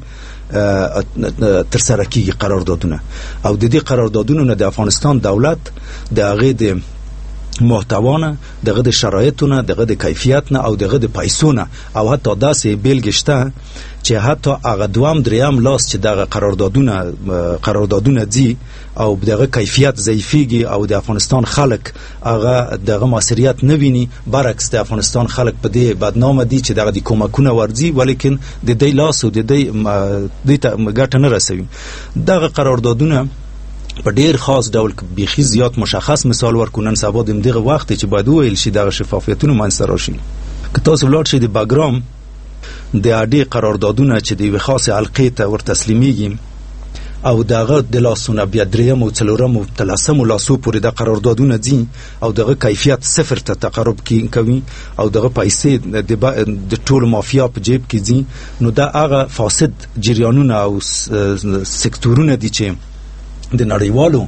ترسره کیږي قراردادونه، او د دې قراردادونو نه د افغانستان دولت د هغې د محتوانه، دغه د شرایطونه، دغه د کیفیت نه او دغه د پیسونه، او حتی داسې بیلګې شته چې حتی هغه دوام دریم لاس چې دغه قراردادونه قراردادونه دي او دغه کیفیت ضعیفیږي او د افغانستان خلک هغه دغه موثریت نه ویني، برعکس د افغانستان خلک په دې بدنامه دي چې دغه د کومکونه ورځي ولیکن د دې لاس او د دې ته ګټه نه رسوي. دغه قراردادونه په ډیر خاص ډول بیخي زیات مشخص مثال ورکو نن سبا د دغه وخت چې باید وویل شي دغه شفافیتونه منځته راشي. که تاسو ولاړ شئ د باګرام د اډې قراردادونه چې د یوې خاصې حلقې ته ور تسلیمیږي او دغه د لاسونه بیا دریم او څلورم او تلسم لاسو پورې د قراردادونه دي او دغه کیفیت صفر ته تقرب کوي او دغه پیسې د ټول مافیا په جیب کې دي، نو دا هغه فاسد جریانونه او سکتورونه دي چې د نړیوالو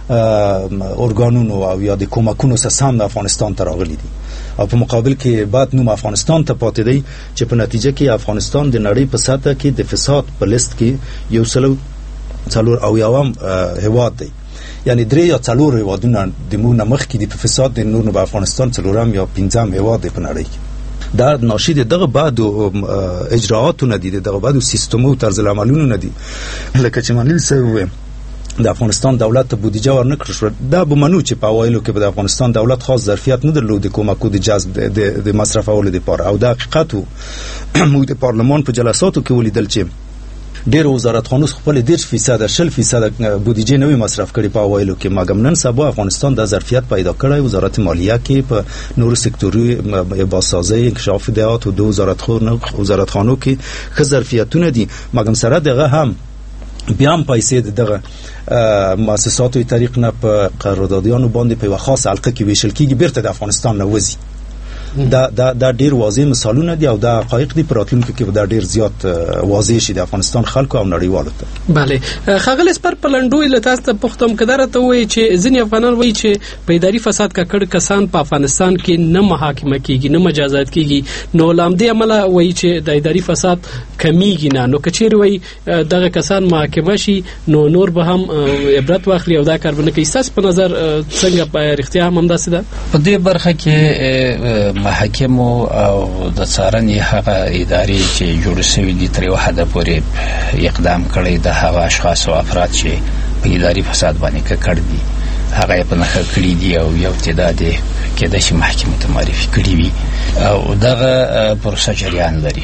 اورګانونو او یا د کومکونو سم افغانستان ته راغلي دي او په مقابل کې بعد نوم افغانستان ته پاتې دی چې په نتیجه کې افغانستان د نړۍ په سطح کې د فساد په لیست کې یو سلو څلور او یوم هیواد دی، یعنی درې یا څلور هیوادونه د مونږ نه مخکې دي په فساد، د نور نو په افغانستان څلورم یا پنځم هیواد دی په نړۍ کې. دا ناشی دغه بعد اجراءاتو نه دي، دغه بعد سیستم او طرز العملونو نه دي. لکه چې منل سوی د افغانستان دولت ته بودیجه ورنکړل شو، دا به منو چې په اوایلو کې به د افغانستان دولت خاص ظرفیت نه درلود کومکو د جذب د مصرفولو لپاره، او دا حقیقت وو. موږ د پارلمان په جلساتو کې ولیدل چې ډېر وزارتخانو خپل دېرش فیصد شل فیصد بودیجه نوې مصرف کړي په اوایلو کې، مګم نن سبا افغانستان د ظرفیت پیدا کړی. وزارت مالیه کې په نور سکتوري بازسازی انکشاف دیات او دو وزارتخانو وزارتخانو کې ښه ظرفیتونه دي، مګم سره دغه هم بیا هم پیسې دغه مؤسساتو طریق نه په قراردادیانو باندې په یوه خاص حلقه کې ویشل کېږي، بیرته د افغانستان نه وځي. دا دا دا ډیر واضح مثالونه دي او دا حقایق دي، په راتلونکي کې به دا ډیر زیات واضح شي د افغانستان خلکو او نړیوالو ته. بله ښاغلی سپر په لنډو له تاسو ته پوښتم که درته وایي چې ځینې افغانان وایي چې په اداري فساد ککړ کسان په افغانستان کې نه محاکمه کېږي نه مجازات کېږي، نو له همدې امله وایي چې د اداري فساد کمیږي نه، نو که چیرې وایي دغه کسان محاکمه شي نو نور به هم عبرت واخلي او دا کار به نه کوي. ستاسو په نظر څنګه په رښتیا هم همداسې ده؟ په دې برخه کې محاکم او د څارنې هغه ادارې چې جوړ شوي دي تر یو حده پورې اقدام کړی د هغه اشخاص او افراد چې په اداري فساد باندې ککړ دي هغه یې په نښه کړي دي او یو تعداد یې کېدای شي محکمې ته معرفي کړي وي او دغه پروسه جریان لري.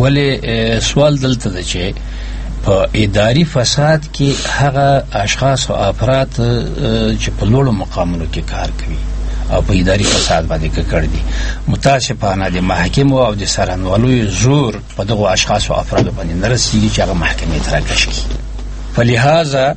ولې سوال دلته ده چې په اداري فساد کې هغه اشخاص او افراد چې په لوړو مقامونو کې کار کوي او په اداري فساد باندې ککړ دي، متاسفانه د محاکمو او د څارنوالو زور په دغو اشخاصو او افرادو باندې نه رسېږي چې هغه محکمې ته راکش کړي. په لحاظه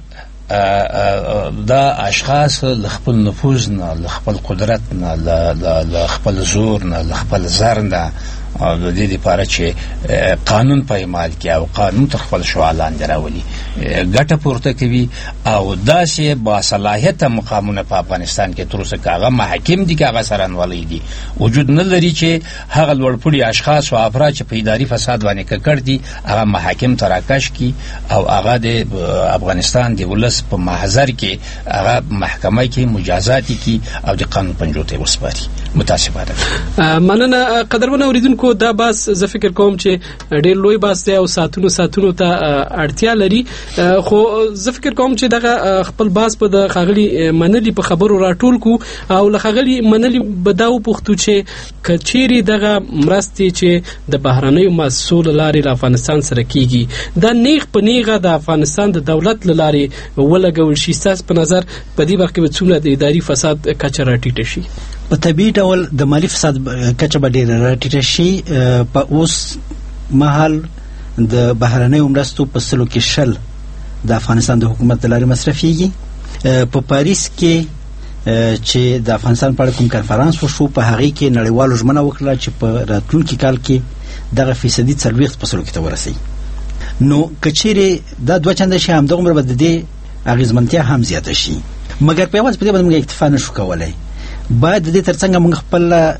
دا اشخاص له خپل نفوذ نه، له خپل قدرت نه، له خپل زور نه، له خپل زر نه او د دې لپاره چې قانون پایمال کړي او قانون تر خپل شعاع لاندې راولي ګټه پورته کوي او داسې باصلاحیته مقامونه په افغانستان کې تر اوسه که هغه محاکم دي که هغه څارنوالۍ دي وجود نه لري چې هغه لوړپوړي اشخاص او افراد چې په اداري فساد باندې ککړ دي هغه محاکم ته راکش کړي او هغه د افغانستان د ولس په محضر کې هغه محکمه کې مجازات کړي او د قانون پنجو ته وسپاري. متاسفانه مننه قدرمن اوریدونکو، دا بس زه فکر کوم چې ډېر لوی بس دی او ساتونو ساتونو ته اړتیا لري، خو زه فکر کوم چې دغه خپل باس په د ښاغلي منلي په خبرو راټول کو او له ښاغلي منلي به دا وپوښتو چې که چیرې دغه مرستې چې د بهرنیو مؤسسو له لارې له افغانستان سره کیږي دا نیغ په نیغه د افغانستان د دولت له لارې ولګول شي، ستاسو په نظر په دې وخت کې به څومره د اداري فساد کچه راټیټه شي؟ په طبیعي ډول د مالی فساد کچه به ډېره راټیټه شي. په اوس مهال د بهرنیو مرستو په سلو کې شل د افغانستان د حکومت د لارې مصرفیږي. په پاریس کې چې د افغانستان په اړه کوم کنفرانس وشو په هغې کې نړیوالو ژمنه وکړه چې په راتلونکي کال کې دغه فیصدي څلوېښت په سلو کې ته ورسوي. نو که چیرې دا دوه چنده شي همدغومره به د دې اغېزمنتیا هم زیاته شي، مګر په یوازې په دې باندې موږ اکتفا نه شو کولی. باید د دې ترڅنګ موږ خپل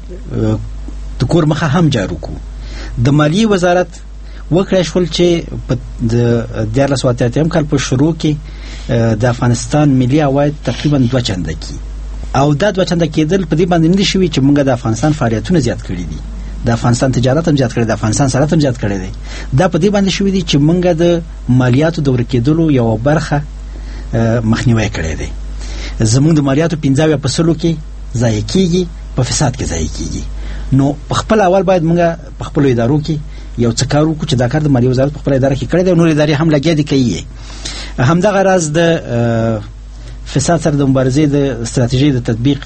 د کور مخه هم جارو کړو. د مالیې وزارت وکړای شول چې په د دیارلس سوه اتیا اتیا کال په شروع کې د افغانستان ملي عواید تقریبا دوه چنده کړي او دا دوه چنده کېدل په دې باندې نه دي شوي چې موږ د افغانستان فعالیتونه زیات کړي دي، د افغانستان تجارت هم زیات کړی، د افغانستان صنعت هم زیات کړی دی. دا په دې باندې شوي دي چې موږ د مالیاتو د ورکېدلو یوه برخه مخنیوی کړی دی. زموږ د مالیاتو پنځه اویا په سلو کې ضایع کېږي، په فساد کې ضایع کېږي. نو په خپل اول باید موږ په خپلو ادارو کې یو څه کار وکړو چې دا کار د مالیې وزارت په خپله اداره کې کړی دی او نور ادارې هم لګیا دي کوي. همدغه راز د فساد سره د مبارزې د ستراتیژۍ د تطبیق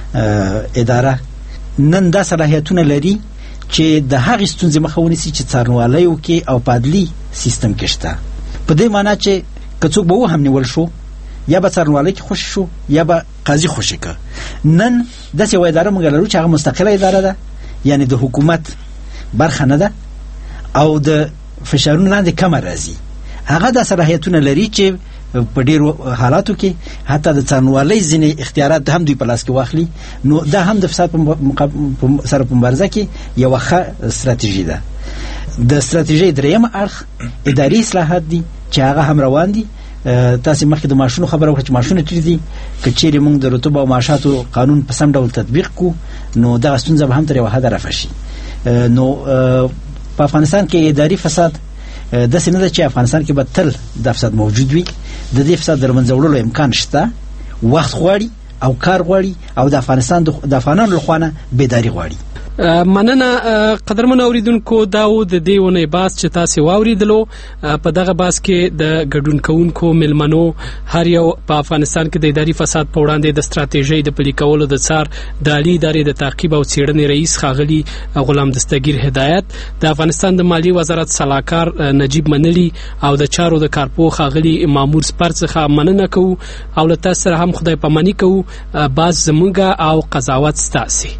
اداره نن دا صلاحیتونه لري چې د هغې ستونزې مخه ونیسي چې څارنوالیو کې او په عدلي سیستم کې شته. په دې معنا چې که څوک به و هم نیول شو یا به څارنوالۍ کې خوشي شو یا به قاضي خوشي که. نن داسې یوه اداره موږ لرو چې هغه مستقله اداره ده، یعنی د حکومت برخه نه ده او د فشارونو لاندې کمه راځي. هغه دا صلاحیتونه لري چې په ډیرو حالاتو کې حتی د څانوالۍ ځینې اختیارات هم دوی په لاس کې واخلي، نو دا هم د فساد په سره په مبارزه کې یوه ښه ستراتیژي ده. د ستراتیژۍ درېیمه اړخ اداري اصلاحات دي چې هغه هم روان دي. تاسې مخکې د معاشونو خبره وکړه چې معاشونه ټیټ دي، که چیرې موږ د رطوبه او معاشاتو قانون په سم ډول تطبیق کړو نو دغه ستونزه به هم تر یوه حده رفع شي. نو په افغانستان کې اداري فساد داسې نه ده چې افغانستان کې به تل دا فساد موجود وي. د دې فساد د له منځه وړلو امکان شته، وخت غواړي او کار غواړي او د افغانستان د افغانانو لخوا نه بیداري غواړي. مننه قدرمن اوریدونکو، دا و د دې ونې باس چې تاسې واوریدلو. په دغه باس کې د ګډون کوونکو ملمنو هر یو په افغانستان کې د اداري فساد په وړاندې د ستراتیژۍ د پلي کولو د څار د عالي ادارې د تعقیب او څېړنې رئیس ښاغلي غلام دستګیر هدایت، د افغانستان د مالیې وزارت سلاکار نجیب منلي او د چارو د کارپوه ښاغلي مامور سپر څخه مننه کوو او له تاسو سره هم خدای پاماني کوو. باز زموږ او قضاوت ستاسې.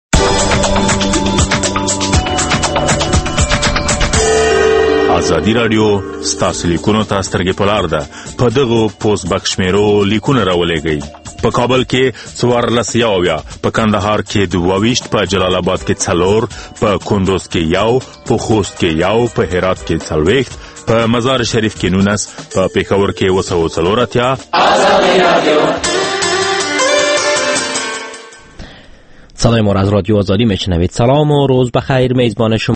ازادي رادیو ستاسو لیکونو ته سترګې په لار ده. په دغو پوسټ بک شمیرو لیکونه راولېږئ. په کابل کې څوارلس یاویا، په کندهار کې دوه ویشت، په جلال آباد کې څلور، په کندوز کې یو، په خوست کې یو، په هرات کې څلوېښت، په مزار شریف کې نولس، په پېښور کې اوه سوه څلور اتیا. صدای ما را از رادیو آزادی میشنوید. سلام و روز بخیر. میزبان شما